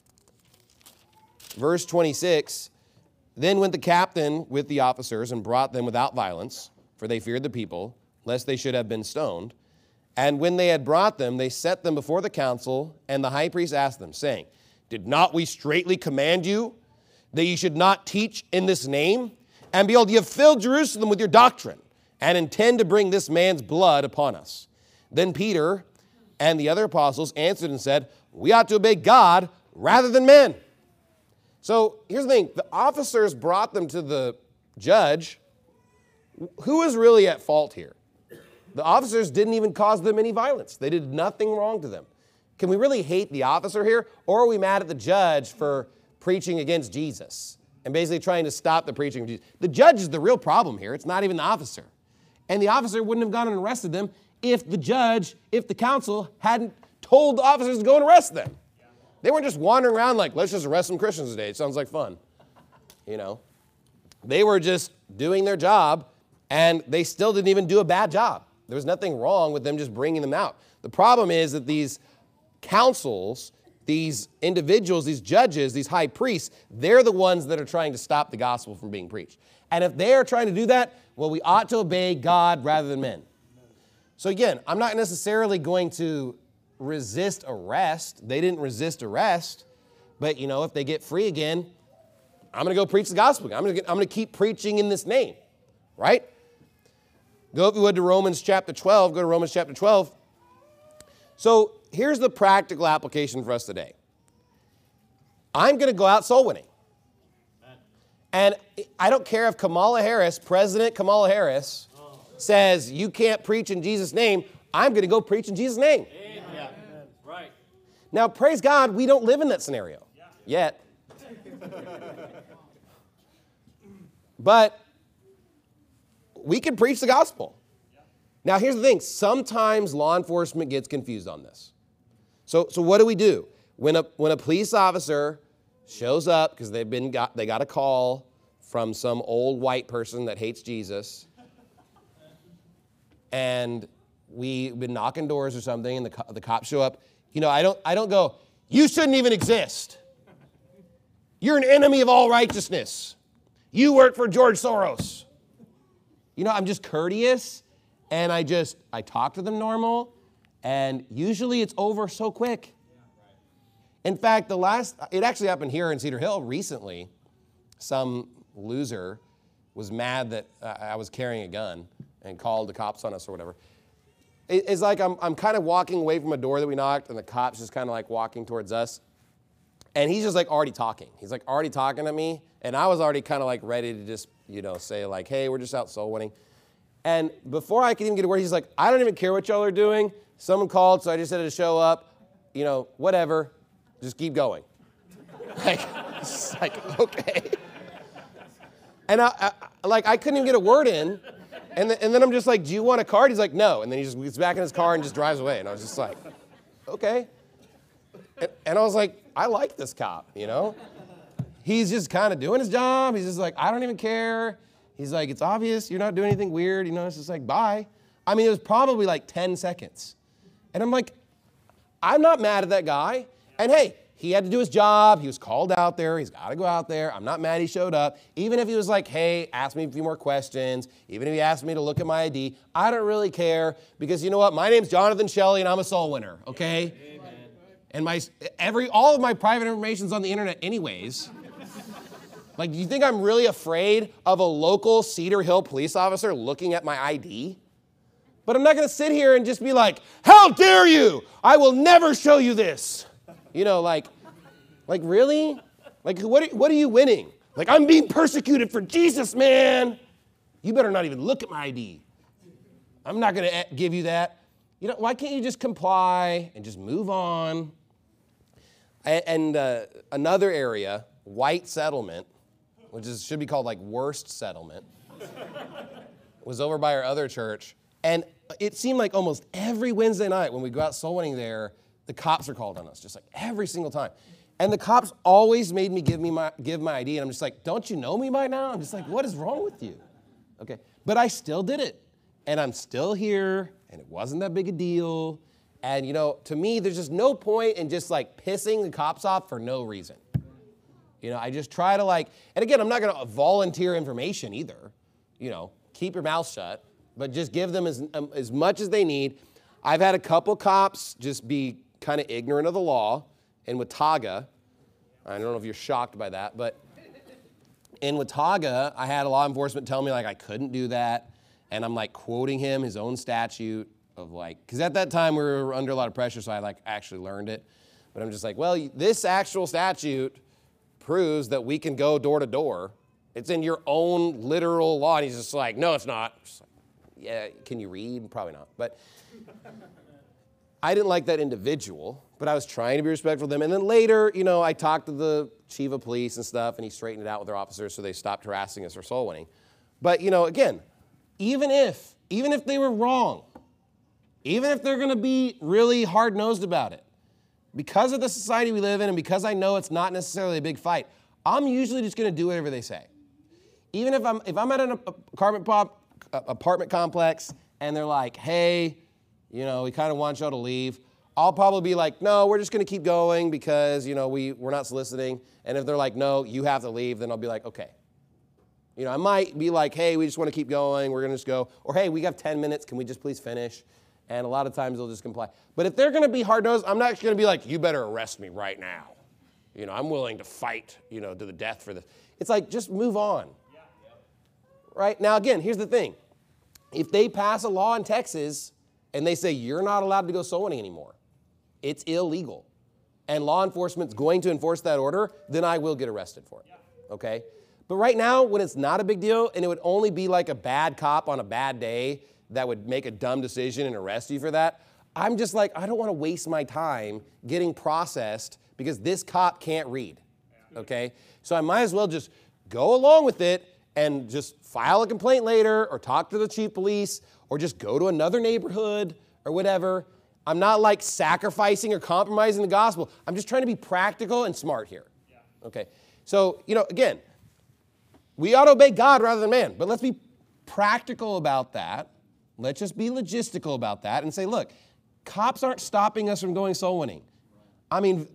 Verse 26, then went the captain with the officers and brought them without violence, for they feared the people, lest they should have been stoned. And when they had brought them, they set them before the council, and the high priest asked them, saying, did not we straitly command you that ye should not teach in this name? And behold, ye have filled Jerusalem with your doctrine, and intend to bring this man's blood upon us. Then Peter and the other apostles answered and said, we ought to obey God rather than men. So here's the thing. The officers brought them to the judge. Who is really at fault here? The officers didn't even cause them any violence. They did nothing wrong to them. Can we really hate the officer here? Or are we mad at the judge for preaching against Jesus and basically trying to stop the preaching of Jesus? The judge is the real problem here. It's not even the officer. And the officer wouldn't have gone and arrested them if the council hadn't told the officers to go and arrest them. They weren't just wandering around like, let's just arrest some Christians today. It sounds like fun. You know, they were just doing their job, and they still didn't even do a bad job. There was nothing wrong with them just bringing them out. The problem is that these councils, these individuals, these judges, these high priests, they're the ones that are trying to stop the gospel from being preached. And if they are trying to do that, well, we ought to obey God rather than men. So again, I'm not necessarily going to resist arrest. They didn't resist arrest. But, you know, if they get free again, I'm going to go preach the gospel. I'm going to keep preaching in this name, right? Go, if you would, to Romans chapter 12. Go to Romans chapter 12. So here's the practical application for us today. I'm going to go out soul winning. And I don't care if Kamala Harris, President Kamala Harris, says you can't preach in Jesus' name. I'm going to go preach in Jesus' name. Amen. Right. Now, praise God, we don't live in that scenario yet. But we can preach the gospel. Now, here's the thing. Sometimes law enforcement gets confused on this. So what do? When a police officer shows up because they got a call from some old white person that hates Jesus, and we've been knocking doors or something, and the cops show up, you know, I don't go, you shouldn't even exist. You're an enemy of all righteousness. You work for George Soros. You know, I'm just courteous, and I talk to them normal, and usually it's over so quick. In fact, it actually happened here in Cedar Hill recently. Some loser was mad that I was carrying a gun and called the cops on us or whatever. It's like I'm kind of walking away from a door that we knocked, and the cop's just kind of like walking towards us. And he's just like already talking. He's like already talking to me, and I was already kind of like ready to just, you know, say like, hey, we're just out soul winning. And before I could even get a word, he's like, I don't even care what y'all are doing. Someone called, so I just had to show up. You know, whatever. Just keep going. It's like, okay. And I couldn't even get a word in. And then I'm just like, do you want a card? He's like, no. And then he just gets back in his car and just drives away. And I was just like, okay. And I was like, I like this cop, you know? He's just kind of doing his job. He's just like, I don't even care. He's like, it's obvious you're not doing anything weird. You know, it's just like, bye. I mean, it was probably like 10 seconds. And I'm like, I'm not mad at that guy. And hey, he had to do his job. He was called out there. He's got to go out there. I'm not mad he showed up. Even if he was like, hey, ask me a few more questions. Even if he asked me to look at my ID, I don't really care because you know what? My name's Jonathan Shelley and I'm a soul winner, okay? Amen. And all of my private information's on the internet anyways. Like, do you think I'm really afraid of a local Cedar Hill police officer looking at my ID? But I'm not going to sit here and just be like, how dare you? I will never show you this. You know, like really? Like, what are you winning? Like, I'm being persecuted for Jesus, man. You better not even look at my ID. I'm not going to give you that. You know, why can't you just comply and just move on? And another area, white settlement, which should be called like worst settlement, was over by our other church. And it seemed like almost every Wednesday night when we go out soul winning there, the cops are called on us, just like every single time. And the cops always made me give my ID, and I'm just like, don't you know me by now? I'm just like, what is wrong with you? Okay, but I still did it, and I'm still here, and it wasn't that big a deal. And, to me, there's just no point in just like pissing the cops off for no reason. I just try to and again, I'm not going to volunteer information either. Keep your mouth shut, but just give them as much as they need. I've had a couple cops just be kind of ignorant of the law in Watauga. I don't know if you're shocked by that, but in Watauga, I had a law enforcement tell me I couldn't do that. And I'm quoting him his own statute of because at that time we were under a lot of pressure, so I actually learned it. But I'm just well, this actual statute proves that we can go door to door. It's in your own literal law. And he's just no, it's not. Yeah, can you read? Probably not. But I didn't like that individual, but I was trying to be respectful of them. And then later, I talked to the chief of police and stuff, and he straightened it out with their officers, so they stopped harassing us for soul winning. But, again, even if they were wrong, even if they're going to be really hard-nosed about it, because of the society we live in and because I know it's not necessarily a big fight, I'm usually just going to do whatever they say. Even if I'm at an apartment complex and they're hey, we kind of want y'all to leave, I'll probably be no, we're just going to keep going because, we're not soliciting. And if they're no, you have to leave, then I'll be okay. I might be hey, we just want to keep going. We're going to just go. Or, hey, we have 10 minutes. Can we just please finish? And a lot of times they'll just comply. But if they're going to be hard-nosed, I'm not going to be you better arrest me right now. I'm willing to fight, to the death for this. It's just move on. Right? Now, again, here's the thing. If they pass a law in Texas and they say you're not allowed to go soul winning anymore, it's illegal, and law enforcement's going to enforce that order, then I will get arrested for it. Okay? But right now, when it's not a big deal and it would only be a bad cop on a bad day that would make a dumb decision and arrest you for that, I'm just I don't want to waste my time getting processed because this cop can't read. Okay? So I might as well just go along with it and just file a complaint later or talk to the chief of police or just go to another neighborhood or whatever. I'm not sacrificing or compromising the gospel. I'm just trying to be practical and smart here. Okay? So, again, we ought to obey God rather than man, but let's be practical about that. Let's just be logistical about that and say, look, cops aren't stopping us from going soul winning. I mean,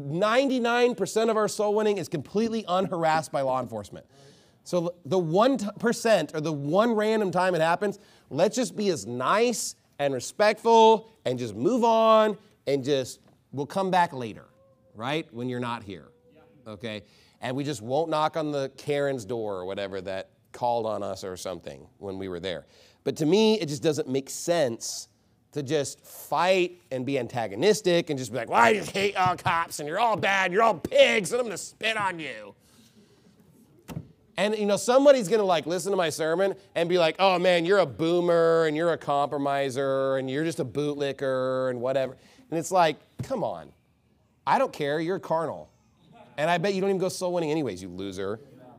99% of our soul winning is completely unharassed by law enforcement. So the 1% or the one random time it happens, let's just be as nice and respectful and just move on and we'll come back later, right? When you're not here, okay? And we just won't knock on the Karen's door or whatever that called on us or something when we were there. But to me, it just doesn't make sense to just fight and be antagonistic and just be well, I just hate all cops and you're all bad, you're all pigs, and I'm going to spit on you. And, somebody's going to listen to my sermon and be oh, man, you're a boomer and you're a compromiser and you're just a bootlicker and whatever. And it's come on. I don't care. You're carnal. And I bet you don't even go soul winning anyways, you loser.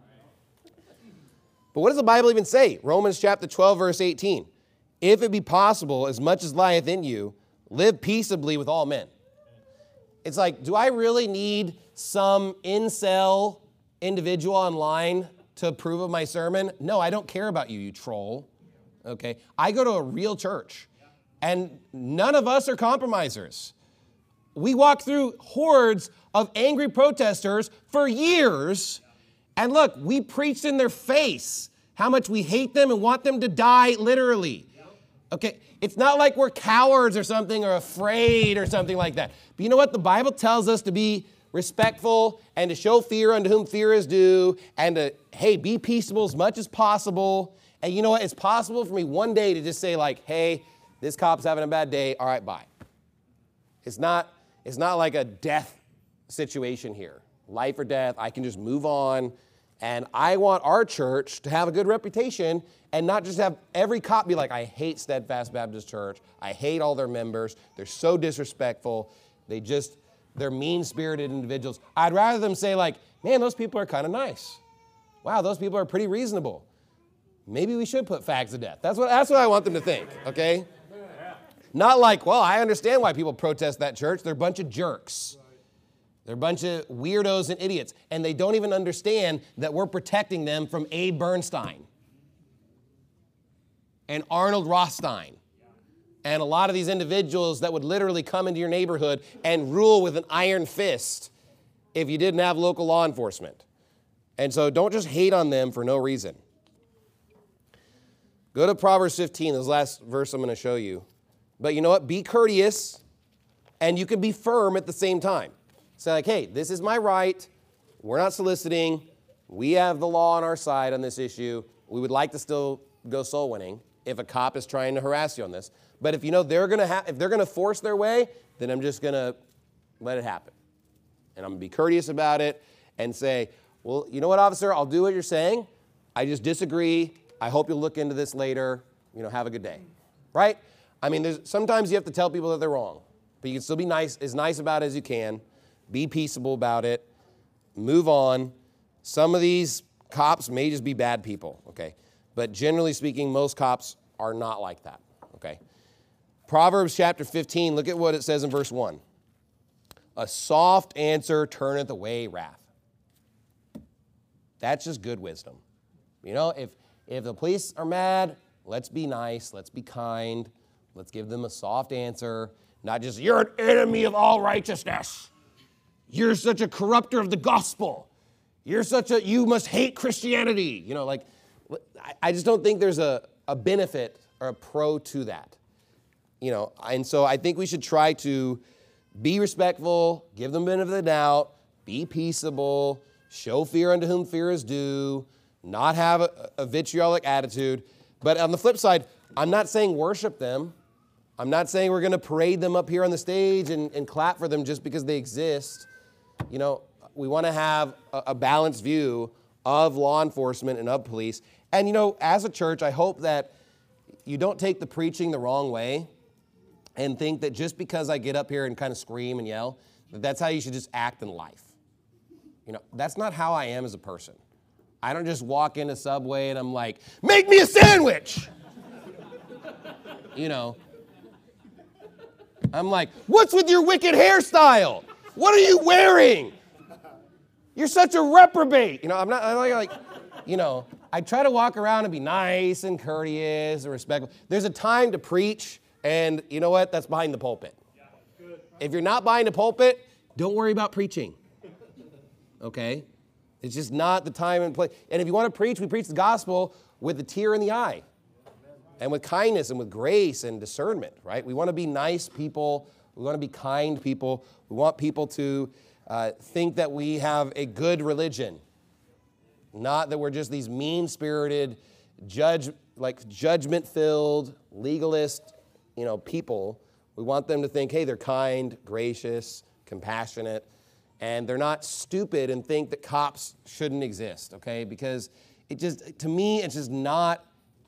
But what does the Bible even say? Romans chapter 12, verse 18. If it be possible, as much as lieth in you, live peaceably with all men. It's do I really need some incel individual online to approve of my sermon? No, I don't care about you, you troll. Okay? I go to a real church, and none of us are compromisers. We walk through hordes of angry protesters for years, and look, we preached in their face how much we hate them and want them to die literally. Okay, it's not like we're cowards or something or afraid or something like that. But you know what? The Bible tells us to be respectful and to show fear unto whom fear is due and to, hey, be peaceable as much as possible. And you know what? It's possible for me one day to just say hey, this cop's having a bad day. All right, bye. It's not like a death situation here. Life or death. I can just move on. And I want our church to have a good reputation and not just have every cop be I hate Steadfast Baptist Church. I hate all their members. They're so disrespectful. They're mean-spirited individuals. I'd rather them say man, those people are kind of nice. Wow, those people are pretty reasonable. Maybe we should put fags to death. That's what I want them to think, okay? Not well, I understand why people protest that church. They're a bunch of jerks. They're a bunch of weirdos and idiots, and they don't even understand that we're protecting them from Abe Bernstein and Arnold Rothstein and a lot of these individuals that would literally come into your neighborhood and rule with an iron fist if you didn't have local law enforcement. And so don't just hate on them for no reason. Go to Proverbs 15, this last verse I'm going to show you. But you know what? Be courteous, and you can be firm at the same time. Say like, hey, this is my right. We're not soliciting. We have the law on our side on this issue. We would like to still go soul winning if a cop is trying to harass you on this. But if you know if they're going to force their way, then I'm just going to let it happen. And I'm going to be courteous about it and say, well, you know what, officer, I'll do what you're saying. I just disagree. I hope you'll look into this later. Have a good day. Right? I mean, sometimes you have to tell people that they're wrong. But you can still be nice about it as you can. Be peaceable about it. Move on. Some of these cops may just be bad people, okay? But generally speaking, most cops are not like that, okay? Proverbs chapter 15, look at what it says in verse 1. A soft answer turneth away wrath. That's just good wisdom. If the police are mad, let's be nice, let's be kind, let's give them a soft answer, not just, you're an enemy of all righteousness. You're such a corrupter of the gospel. You must hate Christianity. I just don't think there's a benefit or a pro to that. And so I think we should try to be respectful, give them the benefit of the doubt, be peaceable, show fear unto whom fear is due, not have a vitriolic attitude. But on the flip side, I'm not saying worship them. I'm not saying we're going to parade them up here on the stage and clap for them just because they exist. We want to have a balanced view of law enforcement and of police. And, as a church, I hope that you don't take the preaching the wrong way and think that just because I get up here and kind of scream and yell, that's how you should just act in life. That's not how I am as a person. I don't just walk into Subway and I'm like, make me a sandwich! I'm like, what's with your wicked hairstyle? What are you wearing? You're such a reprobate. I try to walk around and be nice and courteous and respectful. There's a time to preach, and you know what? That's behind the pulpit. If you're not behind the pulpit, don't worry about preaching. Okay? It's just not the time and place. And if you want to preach, we preach the gospel with a tear in the eye. And with kindness and with grace and discernment, right? We want to be nice people. We want to be kind people. We want people to think that we have a good religion, not that we're just these mean-spirited, judgment-filled, legalist, people. We want them to think, hey, they're kind, gracious, compassionate, and they're not stupid and think that cops shouldn't exist, okay? Because to me, it's just not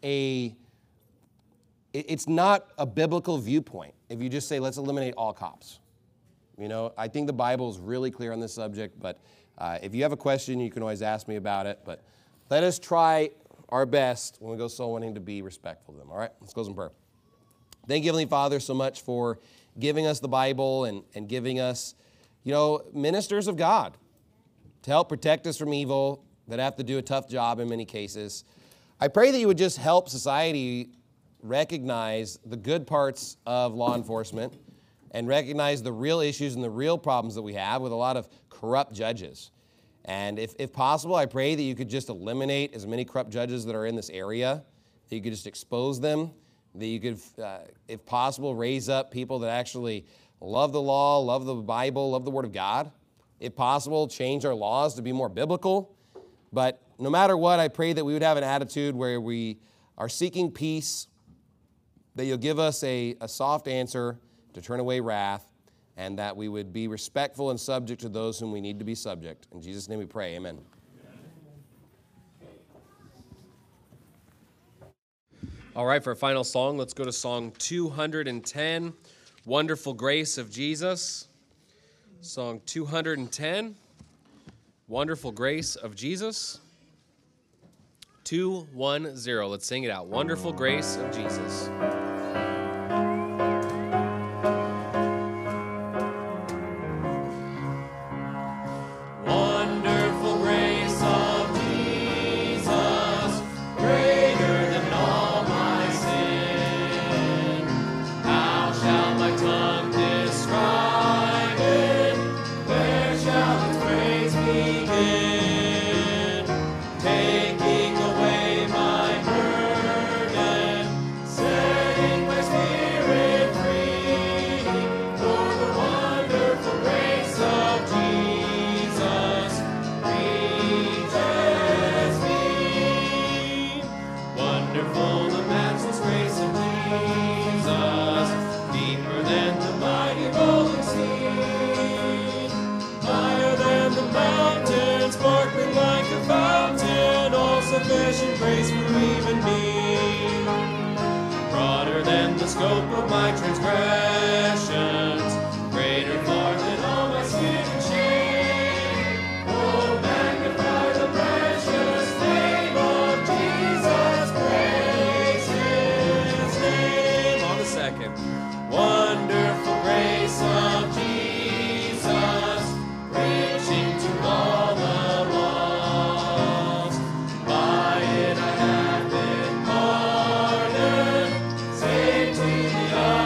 it's not a biblical viewpoint if you just say, let's eliminate all cops. I think the Bible is really clear on this subject, but if you have a question, you can always ask me about it. But let us try our best when we go soul winning to be respectful of them, all right? Let's close in prayer. Thank you, Heavenly Father, so much for giving us the Bible and giving us, ministers of God to help protect us from evil that have to do a tough job in many cases. I pray that you would just help society recognize the good parts of law enforcement and recognize the real issues and the real problems that we have with a lot of corrupt judges. And if possible, I pray that you could just eliminate as many corrupt judges that are in this area, that you could just expose them, that you could, if possible, raise up people that actually love the law, love the Bible, love the Word of God. If possible, change our laws to be more biblical. But no matter what, I pray that we would have an attitude where we are seeking peace, that you'll give us a soft answer to turn away wrath, and that we would be respectful and subject to those whom we need to be subject. In Jesus' name we pray, amen. All right, for our final song, let's go to song 210, Wonderful Grace of Jesus. Song 210, Wonderful Grace of Jesus. 210, let's sing it out. Wonderful Grace of Jesus. grace for even me. Broader than the scope of my transgressions, greater far than all my sin and shame. Oh, magnify the precious name of Jesus, praise His name. On the second. Wonderful grace of Jesus, reaching to all the lost. By it I have been pardoned, saved to the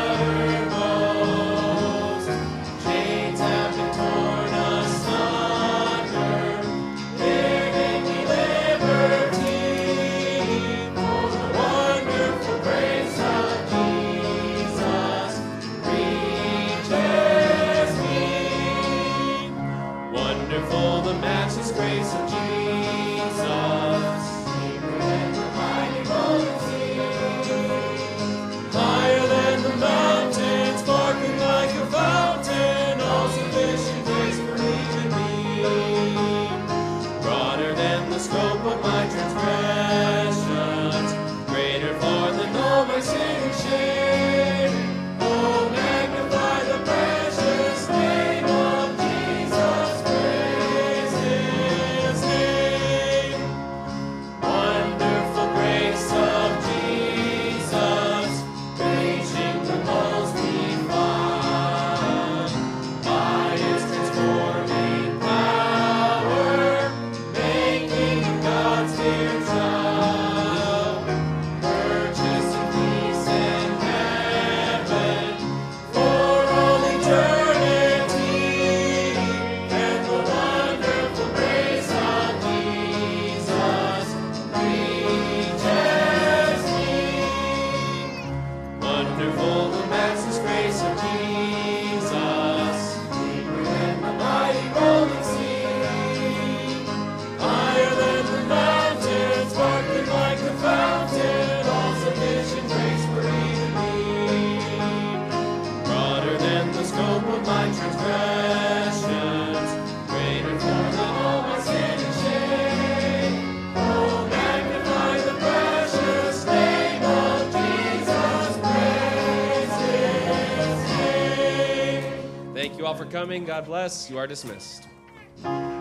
uttermost. Chains have been torn asunder, giving me liberty. For the wonderful grace of Jesus reaches me. Wonderful the matchless grace of Jesus. Deeper than the mighty rolling sea. Higher than the mountains, sparkling like a fountain, all sufficient grace for even me. Broader than the scope of my transgressions, greater far than all my sin and shame. Oh, magnify the precious name of Jesus, praise His name. Wonderful grace of Jesus, reaching the most divine. By His transforming power, making of God's dear child. Purchase of peace in heaven for all eternity. And the wonderful grace of Jesus reaches me. Wonderful the matchless grace of Jesus, deeper than the mighty rolling sea. Higher than the mountains, sparkling like a fountain, all sufficient grace for even me. Broader than the scope of my transgressions, greater far than all my sin and shame. Oh, magnify the precious name of Jesus, praise His name. Thank you all for coming. God bless. You are dismissed.